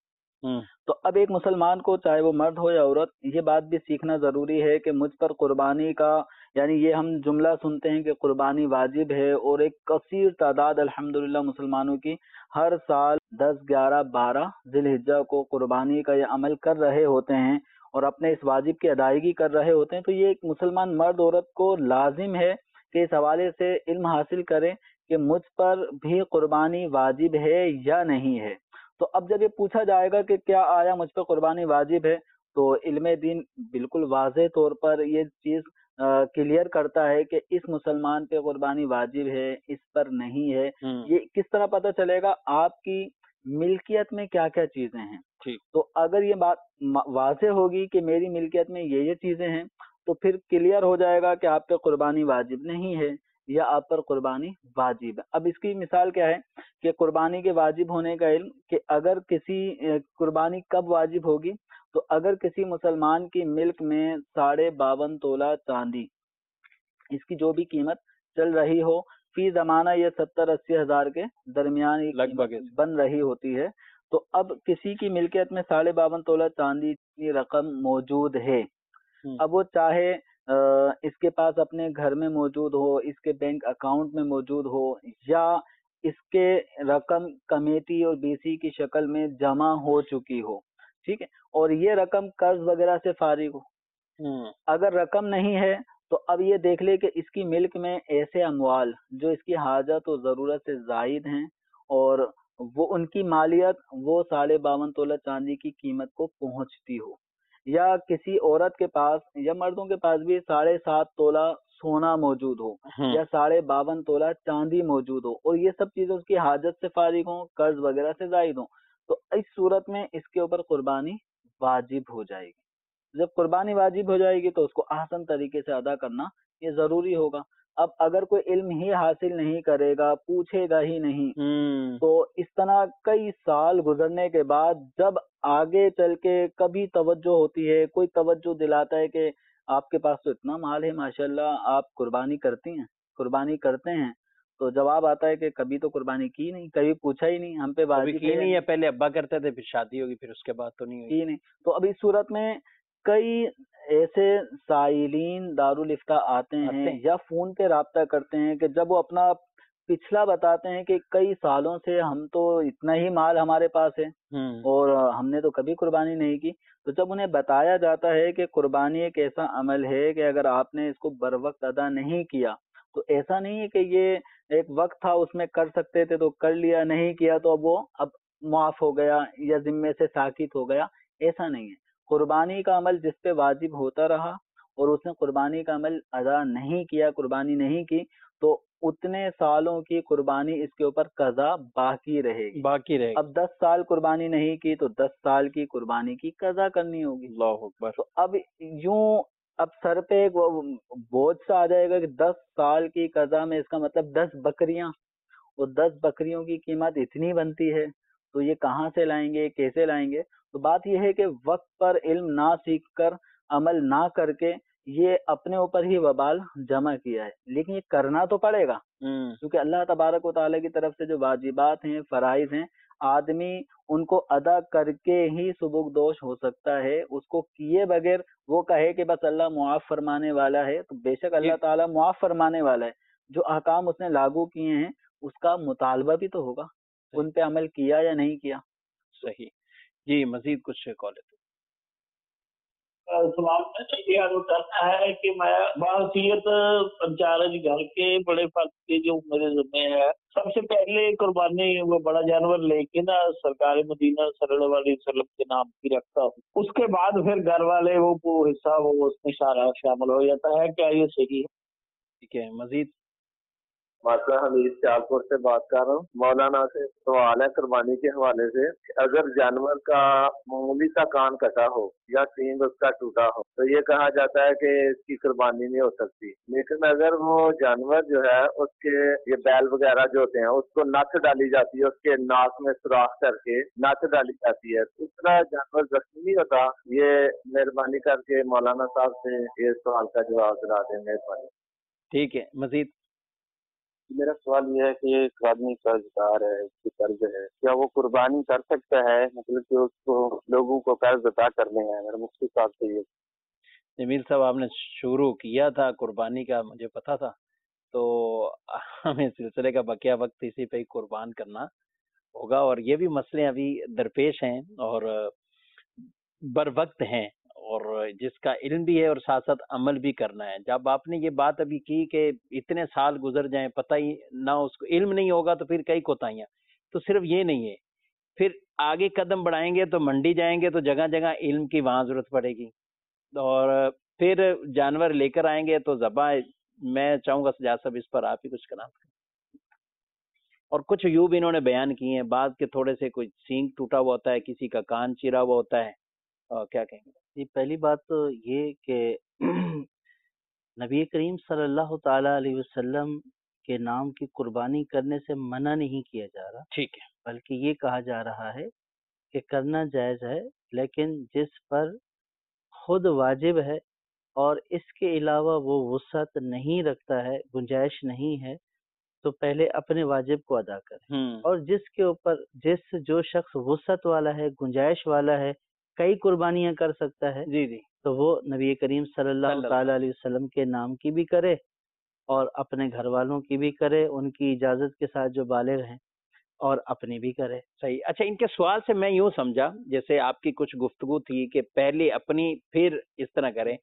C: تو اب ایک مسلمان کو، چاہے وہ مرد ہو یا عورت، یہ بات بھی سیکھنا ضروری ہے کہ مجھ پر قربانی کا، یعنی یہ ہم جملہ سنتے ہیں کہ قربانی واجب ہے، اور ایک کثیر تعداد الحمدللہ مسلمانوں کی ہر سال دس گیارہ بارہ ذی الحجہ کو قربانی کا یہ عمل کر رہے ہوتے ہیں اور اپنے اس واجب کی ادائیگی کر رہے ہوتے ہیں۔ تو یہ ایک مسلمان مرد عورت کو لازم ہے کہ اس حوالے سے علم حاصل کریں کہ مجھ پر بھی قربانی واجب ہے یا نہیں ہے۔ تو اب جب یہ پوچھا جائے گا کہ کیا آیا مجھ پہ قربانی واجب ہے، تو علم دین بالکل واضح طور پر یہ چیز کلیئر کرتا ہے کہ اس مسلمان پہ قربانی واجب ہے، اس پر نہیں ہے۔ یہ کس طرح پتہ چلے گا؟ آپ کی ملکیت میں کیا کیا چیزیں ہیں۔ تو اگر یہ بات واضح ہوگی کہ میری ملکیت میں یہ یہ چیزیں ہیں، تو پھر کلیئر ہو جائے گا کہ آپ پہ قربانی واجب نہیں ہے یا آپ پر قربانی واجب ہے۔ اب اس کی مثال کیا ہے کہ قربانی کے واجب ہونے کا علم، کہ اگر کسی قربانی کب واجب ہوگی، تو اگر کسی مسلمان کی ملک میں ساڑھے باون تولہ چاندی، اس کی جو بھی قیمت چل رہی ہو، فی زمانہ یہ ستر اسی ہزار کے درمیان بن رہی ہوتی ہے، تو اب کسی کی ملکیت میں ساڑھے باون تولہ چاندی کی رقم موجود ہے، اب وہ چاہے اس کے پاس اپنے گھر میں موجود ہو، اس کے بینک اکاؤنٹ میں موجود ہو، یا اس کے رقم کمیٹی اور بی سی کی شکل میں جمع ہو چکی ہو، ٹھیک ہے، اور یہ رقم قرض وغیرہ سے فارغ ہو، اگر رقم نہیں ہے تو اب یہ دیکھ لے کہ اس کی ملک میں ایسے اموال جو اس کی حاجت و ضرورت سے زائد ہیں اور وہ ان کی مالیت وہ ساڑھے باون تولہ چاندی کی قیمت کو پہنچتی ہو، یا کسی عورت کے پاس یا مردوں کے پاس بھی ساڑھے سات تولہ سونا موجود ہو یا ساڑھے باون تولہ چاندی موجود ہو اور یہ سب چیزیں اس کی حاجت سے فارغ ہوں، قرض وغیرہ سے زائد ہوں، تو اس صورت میں اس کے اوپر قربانی واجب ہو جائے گی۔ جب قربانی واجب ہو جائے گی تو اس کو احسن طریقے سے ادا کرنا یہ ضروری ہوگا۔ اب اگر کوئی علم ہی حاصل نہیں کرے گا، پوچھے گا ہی نہیں، تو اس طرح کئی سال گزرنے کے بعد جب آگے چل کے کبھی توجہ ہوتی ہے، کوئی توجہ دلاتا ہے کہ آپ کے پاس تو اتنا مال ہے ماشاءاللہ، آپ قربانی کرتی ہیں قربانی کرتے ہیں، تو جواب آتا ہے کہ کبھی تو قربانی کی نہیں، کبھی پوچھا ہی نہیں، ہم پہ واجب
B: کی نہیں ہے، پہلے ابا کرتے تھے، پھر شادی ہوگی، پھر اس کے بعد تو نہیں ہوئی
C: کی نہیں۔ تو اب اس صورت میں کئی ایسے سائلین دارالفتہ آتے ہیں یا فون پہ رابطہ کرتے ہیں کہ جب وہ اپنا پچھلا بتاتے ہیں کہ کئی سالوں سے ہم تو اتنا ہی مال ہمارے پاس ہے اور ہم نے تو کبھی قربانی نہیں کی، تو جب انہیں بتایا جاتا ہے کہ قربانی ایک ایسا عمل ہے کہ اگر آپ نے اس کو بر وقت ادا نہیں کیا تو ایسا نہیں ہے کہ یہ ایک وقت تھا اس میں کر سکتے تھے تو کر لیا، نہیں کیا تو اب وہ اب معاف ہو گیا یا ذمے سے ساکت ہو گیا، ایسا نہیں ہے۔ قربانی کا عمل جس پہ واجب ہوتا رہا اور اس نے قربانی کا عمل ادا نہیں کیا، قربانی نہیں کی، تو اتنے سالوں کی قربانی اس کے اوپر قضا باقی رہے گی
B: باقی رہے گی
C: اب دس سال قربانی نہیں کی تو دس سال کی قربانی کی قضا کرنی ہوگی۔
B: اللہ اکبر۔
C: تو اب یوں اب سر پہ ایک بوجھ سا آ جائے گا کہ دس سال کی قضا میں اس کا مطلب دس بکریاں، اور دس بکریوں کی قیمت اتنی بنتی ہے تو یہ کہاں سے لائیں گے، کیسے لائیں گے؟ تو بات یہ ہے کہ وقت پر علم نہ سیکھ کر عمل نہ کر کے یہ اپنے اوپر ہی وبال جمع کیا ہے، لیکن یہ کرنا تو پڑے گا کیونکہ اللہ تبارک و تعالیٰ کی طرف سے جو واجبات ہیں، فرائض ہیں، آدمی ان کو ادا کر کے ہی سبکدوش ہو سکتا ہے۔ اس کو کیے بغیر وہ کہے کہ بس اللہ معاف فرمانے والا ہے، تو بے شک اللہ تعالیٰ معاف فرمانے والا ہے، جو احکام اس نے لاگو کیے ہیں اس کا مطالبہ بھی تو ہوگا، ان پہ عمل کیا یا نہیں کیا۔
B: صحیح جی، مزید کچھ کال ہے؟
F: سوال یہ عرض کرنا ہے کہ میں باحثیت انچارج گھر کے بڑے فرد کے جو میرے ذمے ہے، سب سے پہلے قربانی وہ بڑا جانور لے کے نا سرکار مدینہ صلی اللہ علیہ وسلم کے نام کی رکھتا ہوں، اس کے بعد پھر گھر والے وہ حصہ وہ اس میں سارا شامل ہو جاتا ہے، کیا یہ صحیح ہے؟
B: ٹھیک ہے، مزید
G: ماسٹر حمید شاہپور سے بات کر رہا ہوں۔ مولانا سے سوال ہے قربانی کے حوالے سے، اگر جانور کا معمولی سا کان کٹا ہو یا سینگ اس کا ٹوٹا ہو تو یہ کہا جاتا ہے کہ اس کی قربانی نہیں ہو سکتی، لیکن اگر وہ جانور جو ہے اس کے یہ بیل وغیرہ جو ہوتے ہیں اس کو نت ڈالی جاتی ہے، اس کے ناک میں سوراخ کر کے نت ڈالی جاتی ہے، اس طرح جانور زخمی نہیں ہوتا؟ یہ مہربانی کر کے مولانا صاحب سے یہ سوال کا جواب دلا دیں، مہربانی۔
B: ٹھیک ہے، مزید
G: میرا سوال یہ ہے کہ ایک آدمی قرض دار ہے، اس کی قرض ہے، کیا وہ قربانی کر سکتا ہے؟ مطلب کہ اس کو لوگوں کو قرض ادا کرنے ہیں، میرا مفتی صاحب سے یہ۔
B: جمیل صاحب آپ نے شروع کیا تھا قربانی کا، مجھے پتا تھا، تو ہمیں سلسلے کا بقیہ وقت اسی پہ ہی قربان کرنا ہوگا، اور یہ بھی مسئلے ابھی درپیش ہیں اور بر وقت ہیں، اور جس کا علم بھی ہے اور ساتھ ساتھ عمل بھی کرنا ہے۔ جب آپ نے یہ بات ابھی کی کہ اتنے سال گزر جائیں پتہ ہی نہ، اس کو علم نہیں ہوگا تو پھر کئی کوتاہیاں، تو صرف یہ نہیں ہے، پھر آگے قدم بڑھائیں گے تو منڈی جائیں گے تو جگہ جگہ علم کی وہاں ضرورت پڑے گی، اور پھر جانور لے کر آئیں گے تو ذبح، میں چاہوں گا سجاد صاحب اس پر آپ ہی کچھ کلام کریں۔ اور کچھ یوں بھی انہوں نے بیان کیے ہیں، بعض کے تھوڑے سے کوئی سینگ ٹوٹا ہوا ہوتا ہے، کسی کا کان چیرا ہوا ہوتا ہے، کیا کہیں گے؟
D: جی، پہلی بات تو یہ کہ نبی کریم صلی اللہ تعالی علیہ وسلم کے نام کی قربانی کرنے سے منع نہیں کیا جا رہا،
B: ٹھیک ہے،
D: بلکہ یہ کہا جا رہا ہے کہ کرنا جائز ہے، لیکن جس پر خود واجب ہے اور اس کے علاوہ وہ وسعت نہیں رکھتا ہے، گنجائش نہیں ہے، تو پہلے اپنے واجب کو ادا کرے، اور جس کے اوپر جس جو شخص وسعت والا ہے، گنجائش والا ہے، کئی قربانیاں کر سکتا ہے،
B: جی جی،
D: تو وہ نبی کریم صلی اللہ تعالی علیہ وسلم کے نام کی بھی کرے اور اپنے گھر والوں کی بھی کرے، ان کی اجازت کے ساتھ جو بالغ ہیں، اور اپنی بھی کرے۔
B: صحیح۔ اچھا، ان کے سوال سے میں یوں سمجھا، جیسے آپ کی کچھ گفتگو تھی کہ پہلے اپنی پھر اس طرح کریں،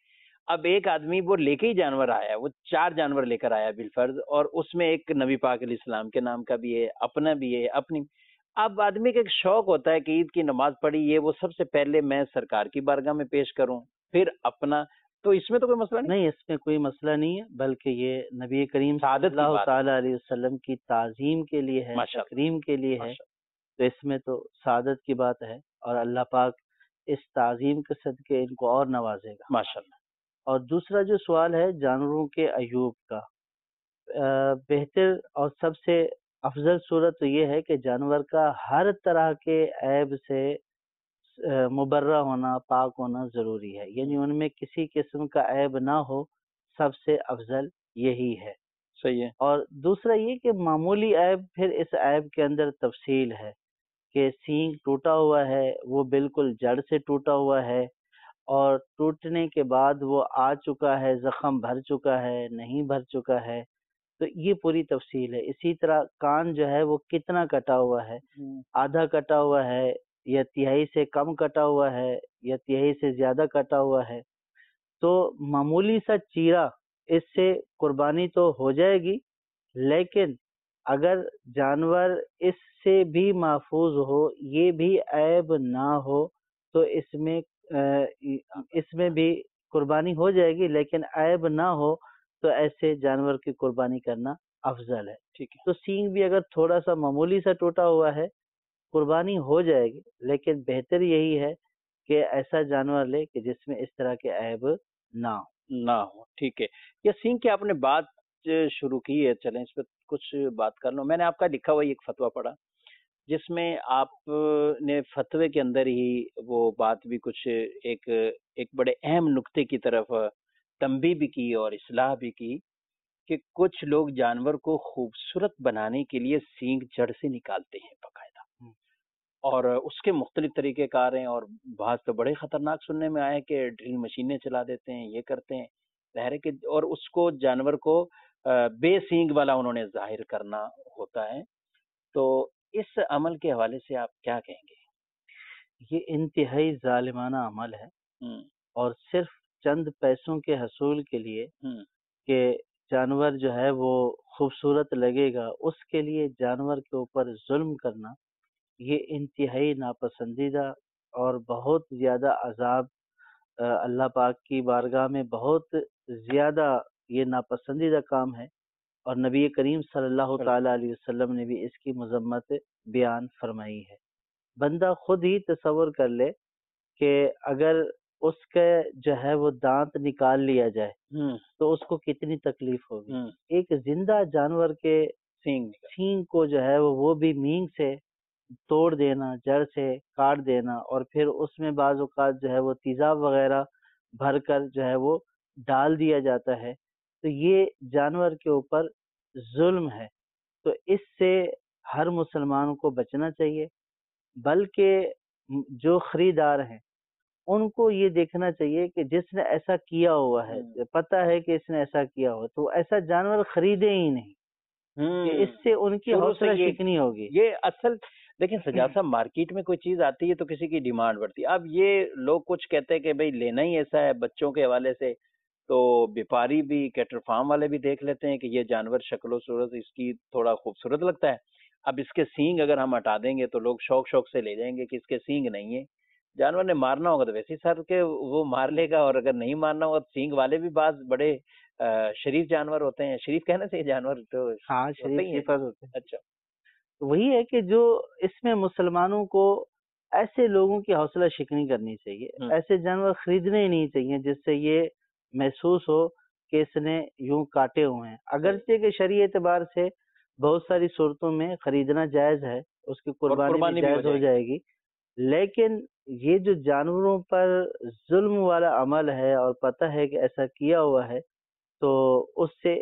B: اب ایک آدمی وہ لے کے ہی جانور آیا، وہ چار جانور لے کر آیا بالفرض، اور اس میں ایک نبی پاک علیہ السلام کے نام کا بھی ہے، اپنا بھی ہے، اپنی. اب آدمی کا ایک شوق ہوتا ہے کہ عید کی نماز پڑھی یہ وہ سب سے پہلے میں سرکار کی بارگاہ میں پیش کروں، پھر اپنا. تو اس میں تو کوئی مسئلہ نہیں.
D: نہیں، اس میں کوئی مسئلہ نہیں ہے، بلکہ یہ نبی کریم صلی
B: سعادت کی
D: اللہ
B: بات
D: تعالیٰ علیہ وسلم کی تعظیم کے لیے ہے،
B: ماشاء اللہ،
D: تکریم کے لیے ہے.
B: ماشاء
D: تو اس میں تو سعادت کی بات ہے، اور اللہ پاک اس تعظیم کے صدقے ان کو اور نوازے گا.
B: ماشاء اللہ.
D: اور دوسرا جو سوال ہے جانوروں کے عیوب کا، آ، بہتر اور سب سے افضل صورت تو یہ ہے کہ جانور کا ہر طرح کے عیب سے آ، مبرہ ہونا، پاک ہونا ضروری ہے، یعنی ان میں کسی قسم کا عیب نہ ہو، سب سے افضل یہی ہے.
B: صحیح ہے.
D: اور دوسرا یہ کہ معمولی عیب پھر اس عیب کے اندر تفصیل ہے کہ سینگ ٹوٹا ہوا ہے، وہ بالکل جڑ سے ٹوٹا ہوا ہے، اور ٹوٹنے کے بعد وہ آ چکا ہے، زخم بھر چکا ہے، نہیں بھر چکا ہے، تو یہ پوری تفصیل ہے. اسی طرح کان جو ہے وہ کتنا کٹا ہوا ہے، آدھا کٹا ہوا ہے یا تہائی سے کم کٹا ہوا ہے یا تہائی سے زیادہ کٹا ہوا ہے. تو معمولی سا چیرا اس سے قربانی تو ہو جائے گی، لیکن اگر جانور اس سے بھی محفوظ ہو، یہ بھی عیب نہ ہو، تو اس میں اس میں بھی قربانی ہو جائے گی، لیکن عیب نہ ہو تو ایسے جانور کی قربانی کرنا افضل ہے.
B: ٹھیک ہے.
D: تو سینگ بھی اگر تھوڑا سا معمولی سا ٹوٹا ہوا ہے قربانی ہو جائے گی، لیکن بہتر یہی ہے کہ ایسا جانور لے کہ جس میں اس طرح کے عیب نہ ہو.
B: نہ ہو. ٹھیک ہے. یہ سینگ کی آپ نے بات شروع کی ہے، چلیں اس پہ کچھ بات کر لوں. میں نے آپ کا لکھا ہوا ایک فتویٰ پڑھا جس میں آپ نے فتوے کے اندر ہی وہ بات بھی کچھ ایک ایک بڑے اہم نقطے کی طرف تنبیہ بھی کی اور اصلاح بھی کی کہ کچھ لوگ جانور کو خوبصورت بنانے کے لیے سینگ جڑ سے نکالتے ہیں باقاعدہ، اور اس کے مختلف طریقے کار ہیں، اور بعض تو بڑے خطرناک سننے میں آئے کہ ڈرل مشینیں چلا دیتے ہیں، یہ کرتے ہیں ظاہر ہے کہ، اور اس کو جانور کو بے سینگ والا انہوں نے ظاہر کرنا ہوتا ہے. تو اس عمل کے حوالے سے آپ کیا کہیں گے؟
D: یہ انتہائی ظالمانہ عمل ہے، اور صرف چند پیسوں کے حصول کے لیے کہ جانور جو ہے وہ خوبصورت لگے گا، اس کے لیے جانور کے اوپر ظلم کرنا یہ انتہائی ناپسندیدہ اور بہت زیادہ عذاب اللہ پاک کی بارگاہ میں بہت زیادہ یہ ناپسندیدہ کام ہے. اور نبی کریم صلی اللہ تعالیٰ علیہ وسلم نے بھی اس کی مذمت بیان فرمائی ہے. بندہ خود ہی تصور کر لے کہ اگر اس کے جو ہے وہ دانت نکال لیا جائے تو اس کو کتنی تکلیف ہوگی. ایک زندہ جانور کے سینگ سینگ کو جو ہے وہ بھی مینگ سے توڑ دینا، جڑ سے کاٹ دینا، اور پھر اس میں بعض اوقات جو ہے وہ تیزاب وغیرہ بھر کر جو ہے وہ ڈال دیا جاتا ہے، تو یہ جانور کے اوپر ظلم ہے. تو اس سے ہر مسلمان کو بچنا چاہیے، بلکہ جو خریدار ہیں ان کو یہ دیکھنا چاہیے کہ جس نے ایسا کیا ہوا ہے، پتہ ہے کہ اس نے ایسا کیا ہوا، تو ایسا جانور خریدے ہی نہیں، کہ اس سے ان کی حوصلہ شکنی ہوگی.
B: یہ اصل دیکھیں سجاد صاحب، مارکیٹ میں کوئی چیز آتی ہے تو کسی کی ڈیمانڈ بڑھتی ہے. اب یہ لوگ کچھ کہتے ہیں کہ بھئی لینا ہی ایسا ہے بچوں کے حوالے سے، تو بیپاری بھی، کیٹر فارم والے بھی دیکھ لیتے ہیں کہ یہ جانور شکل و صورت اس کی تھوڑا خوبصورت لگتا ہے، اب اس کے سینگ اگر ہم ہٹا دیں گے تو لوگ شوق شوق سے لے جائیں گے کہ اس کے سینگ نہیں ہے. جانور نے مارنا ہوگا تو ویسے ہی سر کے وہ مار لے گا، اور اگر نہیں مارنا ہوگا تو سینگ والے بھی بعض بڑے شریف جانور ہوتے ہیں. شریف کہنا چاہیے جانور تو
D: ہاں شریف ہوتے ہیں.
B: اچھا،
D: وہی ہے کہ جو اس میں مسلمانوں کو ایسے لوگوں کی حوصلہ شکنی کرنی چاہیے، ایسے جانور خریدنے ہی نہیں چاہیے جس سے یہ محسوس ہو کہ اس نے یوں کاٹے ہوئے ہیں. اگرچہ کہ شرعی اعتبار سے بہت ساری صورتوں میں خریدنا جائز ہے، اس کی قربانی بھی جائز ہو جائے گی، لیکن یہ جو جانوروں پر ظلم والا عمل ہے اور پتہ ہے کہ ایسا کیا ہوا ہے، تو اس سے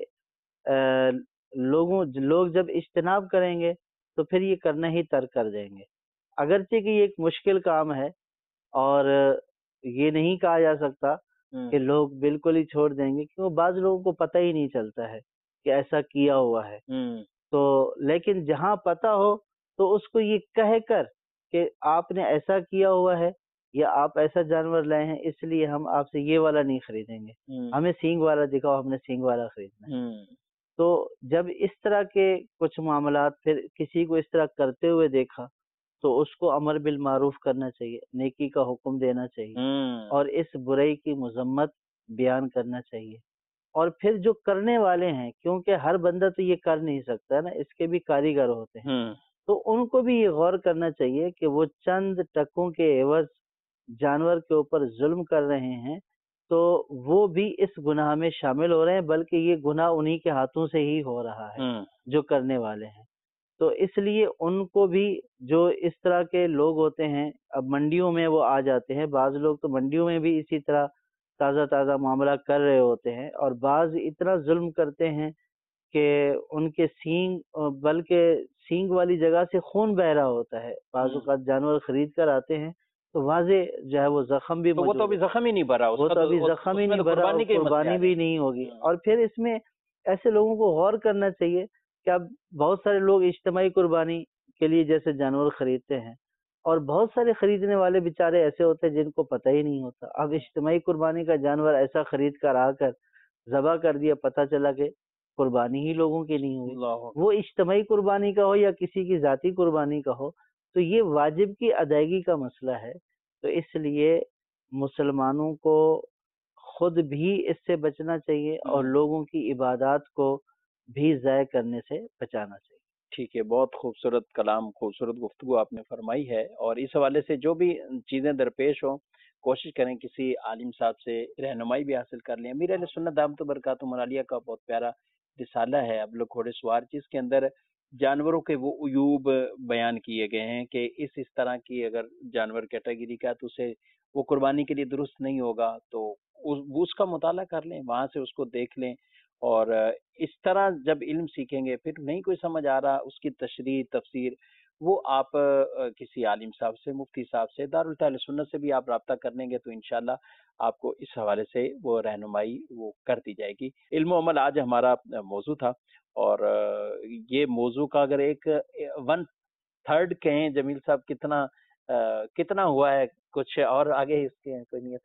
D: لوگوں لوگ جب اجتناب کریں گے تو پھر یہ کرنا ہی ترک کر دیں گے. اگرچہ کہ یہ ایک مشکل کام ہے اور یہ نہیں کہا جا سکتا کہ لوگ بالکل ہی چھوڑ دیں گے، کیونکہ بعض لوگوں کو پتہ ہی نہیں چلتا ہے کہ ایسا کیا ہوا ہے. تو لیکن جہاں پتہ ہو تو اس کو یہ کہہ کر کہ آپ نے ایسا کیا ہوا ہے یا آپ ایسا جانور لائے ہیں اس لیے ہم آپ سے یہ والا نہیں خریدیں گے، ہمیں سینگ والا دکھاؤ، ہم نے سینگ والا خریدنا ہے۔ تو جب اس طرح کے کچھ معاملات پھر کسی کو اس طرح کرتے ہوئے دیکھا تو اس کو امر بالمعروف کرنا چاہیے، نیکی کا حکم دینا چاہیے، اور اس برائی کی مذمت بیان کرنا چاہیے۔ اور پھر جو کرنے والے ہیں، کیونکہ ہر بندہ تو یہ کر نہیں سکتا نا، اس کے بھی کاریگر ہوتے ہیں، تو ان کو بھی یہ غور کرنا چاہیے کہ وہ چند ٹکوں کے عوض جانور کے اوپر ظلم کر رہے ہیں تو وہ بھی اس گناہ میں شامل ہو رہے ہیں، بلکہ یہ گناہ انہی کے ہاتھوں سے ہی ہو رہا ہے جو کرنے والے ہیں۔ تو اس لیے ان کو بھی، جو اس طرح کے لوگ ہوتے ہیں، اب منڈیوں میں وہ آ جاتے ہیں، بعض لوگ تو منڈیوں میں بھی اسی طرح تازہ تازہ معاملہ کر رہے ہوتے ہیں، اور بعض اتنا ظلم کرتے ہیں کہ ان کے سینگ، بلکہ سینگ والی جگہ سے خون بہ رہا ہوتا ہے، بعض اوقات جانور خرید کر آتے ہیں تو واضح جو ہے وہ زخم بھی
B: تو وہ تو ابھی زخم ہی نہیں بھرا،
D: وہ تو ابھی زخم ہی نہیں بھرا، قربانی بھی نہیں ہوگی۔ اور پھر اس میں ایسے لوگوں کو غور کرنا چاہیے کہ اب بہت سارے لوگ اجتماعی قربانی کے لیے جیسے جانور خریدتے ہیں، اور بہت سارے خریدنے والے بیچارے ایسے ہوتے ہیں جن کو پتہ ہی نہیں ہوتا۔ اب اجتماعی قربانی کا جانور ایسا خرید کر آ کر ذبح کر دیا، پتہ چلا کہ قربانی ہی لوگوں کی نہیں ہوئی، وہ اجتماعی قربانی کا ہو یا کسی کی ذاتی قربانی کا ہو، تو یہ واجب کی ادائیگی کا مسئلہ ہے۔ تو اس لیے مسلمانوں کو خود بھی اس سے بچنا چاہیے اور لوگوں کی عبادات کو بھی ضائع کرنے سے بچانا چاہیے۔
B: ٹھیک ہے، بہت خوبصورت کلام، خوبصورت گفتگو آپ نے فرمائی ہے، اور اس حوالے سے جو بھی چیزیں درپیش ہوں کوشش کریں کسی عالم صاحب سے رہنمائی بھی حاصل کر لیں۔ امیر اہل سنت دامت برکاتہم العالیہ کا بہت پیارا رسالہ ہے اب لوگ گھوڑے سوار، جس کے اندر جانوروں کے وہ عیوب بیان کیے گئے ہیں کہ اس اس طرح کی اگر جانور کیٹیگری کا تو اسے وہ قربانی کے لیے درست نہیں ہوگا، تو اس کا مطالعہ کر لیں، وہاں سے اس کو دیکھ لیں، اور اس طرح جب علم سیکھیں گے پھر نہیں کوئی سمجھ آ رہا اس کی تشریح تفسیر، وہ آپ کسی عالم صاحب سے، مفتی صاحب سے، دارالتاہل سنت سے بھی آپ رابطہ کر لیں گے تو انشاءاللہ آپ کو اس حوالے سے وہ رہنمائی وہ کر دی جائے گی۔ علم و عمل آج ہمارا موضوع تھا، اور یہ موضوع کا اگر ایک ون تھرڈ کہیں جمیل صاحب کتنا کتنا ہوا ہے، کچھ اور آگے اس کے کوئی نیت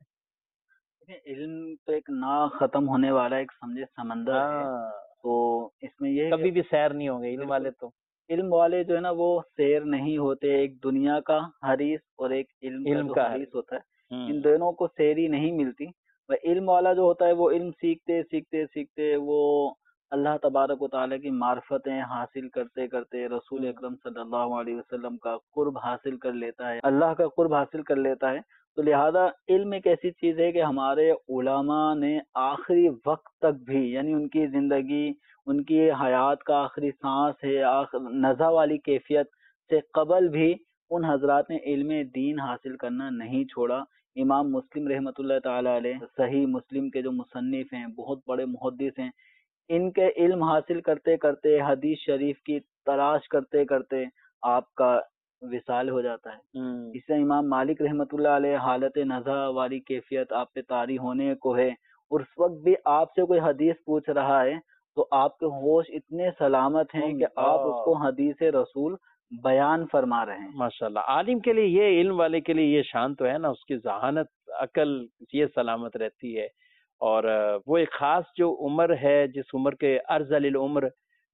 B: ہے؟
C: علم تو ایک نا ختم ہونے والا ایک سمجھے سمندر ہے، تو اس میں یہ
B: کبھی بھی سیر نہیں ہوں گے علم والے، تو
C: علم والے جو ہے نا وہ سیر نہیں ہوتے، ایک دنیا کا حریص اور ایک علم, علم کا حریص ہوتا ہے، ان دونوں کو سیری نہیں ملتی۔ علم والا جو ہوتا ہے وہ علم سیکھتے سیکھتے سیکھتے وہ اللہ تبارک و تعالیٰ کی معرفتیں حاصل کرتے کرتے رسول اکرم صلی اللہ علیہ وسلم کا قرب حاصل کر لیتا ہے، اللہ کا قرب حاصل کر لیتا ہے۔ تو لہذا علم ایک ایسی چیز ہے کہ ہمارے علماء نے آخری وقت تک بھی، یعنی ان کی زندگی، ان کی حیات کا آخری سانس ہے، نزا والی کیفیت سے قبل بھی ان حضرات نے علم دین حاصل کرنا نہیں چھوڑا۔ امام مسلم رحمۃ اللہ تعالی علیہ، صحیح مسلم کے جو مصنف ہیں، بہت بڑے محدث ہیں، ان کے علم حاصل کرتے کرتے، حدیث شریف کی تلاش کرتے کرتے آپ کا وصال ہو جاتا ہے۔ اس سے امام مالک رحمۃ اللہ علیہ حالت نزا والی کیفیت آپ پہ طاری ہونے کو ہے، اور اس وقت بھی آپ سے کوئی حدیث پوچھ رہا ہے تو آپ کے ہوش اتنے سلامت ہیں کہ آپ اس کو حدیث رسول بیان فرما رہے ہیں۔
B: ماشاءاللہ، عالم کے لیے یہ، علم والے کے لیے یہ شان تو ہے نا، اس کی ذہانت، عقل یہ سلامت رہتی ہے، اور وہ ایک خاص جو عمر ہے، جس عمر کے ارذل العمر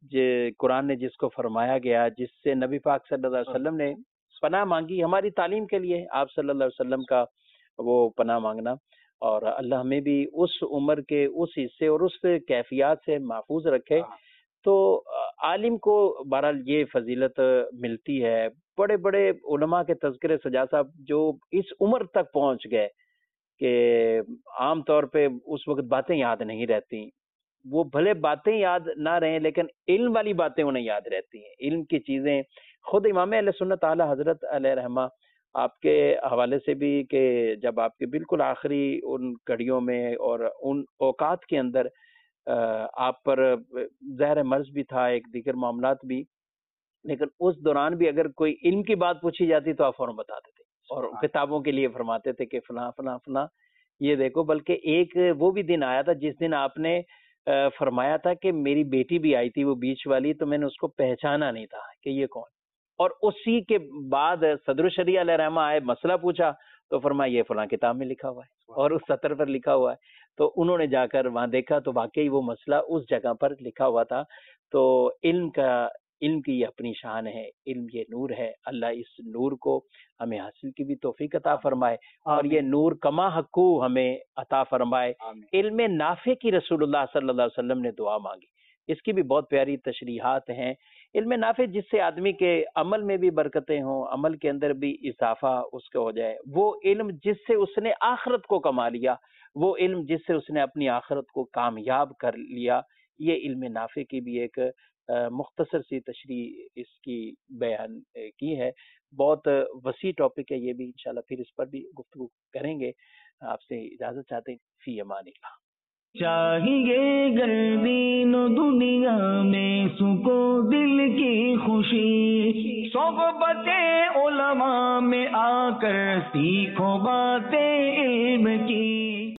B: قرآن نے جس کو فرمایا گیا، جس سے نبی پاک صلی اللہ علیہ وسلم نے پناہ مانگی ہماری تعلیم کے لیے، آپ صلی اللہ علیہ وسلم کا وہ پناہ مانگنا، اور اللہ ہمیں بھی اس عمر کے اس حصے اور اس کیفیات سے محفوظ رکھے۔ تو عالم کو بہرحال یہ فضیلت ملتی ہے۔ بڑے بڑے علماء کے تذکرے سجاد صاحب جو اس عمر تک پہنچ گئے کہ عام طور پہ اس وقت باتیں یاد نہیں رہتی، وہ بھلے باتیں یاد نہ رہیں لیکن علم والی باتیں انہیں یاد رہتی ہیں، علم کی چیزیں۔ خود امام اہل سنت اعلیٰ حضرت علیہ رحمہ آپ کے حوالے سے بھی کہ جب آپ کے بالکل آخری ان کڑیوں میں اور ان اوقات کے اندر آپ پر زہر مرض بھی تھا، ایک دیگر معاملات بھی، لیکن اس دوران بھی اگر کوئی علم کی بات پوچھی جاتی تو آپ فوراً بتاتے تھے، اور کتابوں کے لیے فرماتے تھے کہ فلاں فلاں فلاں یہ دیکھو۔ بلکہ ایک وہ بھی دن آیا تھا جس دن آپ نے فرمایا تھا کہ میری بیٹی بھی آئی تھی وہ بیچ والی، تو میں نے اس کو پہچانا نہیں تھا کہ یہ کون، اور اسی کے بعد صدر الشریعہ علیہ رحمہ آئے، مسئلہ پوچھا تو فرمایا یہ فلاں کتاب میں لکھا ہوا ہے اور اس سطر پر لکھا ہوا ہے. تو انہوں نے جا کر وہاں دیکھا تو واقعی وہ مسئلہ اس جگہ پر لکھا ہوا تھا. تو علم کا علم کی یہ اپنی شان ہے، علم یہ نور ہے. اللہ اس نور کو ہمیں حاصل کی بھی توفیق عطا فرمائے اور یہ نور کما حقو ہمیں عطا فرمائے. علم نافع کی رسول اللہ صلی اللہ علیہ وسلم نے دعا مانگی، اس کی بھی بہت پیاری تشریحات ہیں. علم نافع جس سے آدمی کے عمل میں بھی برکتیں ہوں، عمل کے اندر بھی اضافہ اس کے ہو جائے. وہ علم جس سے اس نے آخرت کو کما لیا، وہ علم جس سے اس نے اپنی آخرت کو کامیاب کر لیا. یہ علم نافع کی بھی ایک مختصر سی تشریح اس کی بیان کی ہے. بہت وسیع ٹاپک ہے یہ بھی، انشاءاللہ پھر اس پر بھی گفتگو کریں گے. آپ سے اجازت چاہتے ہیں. فی امان اللہ.
A: چاہیے گر دین و دنیا میں سکو دل کی خوشی، صحبت علماء میں آ کر سیکھو باتیں علم کی.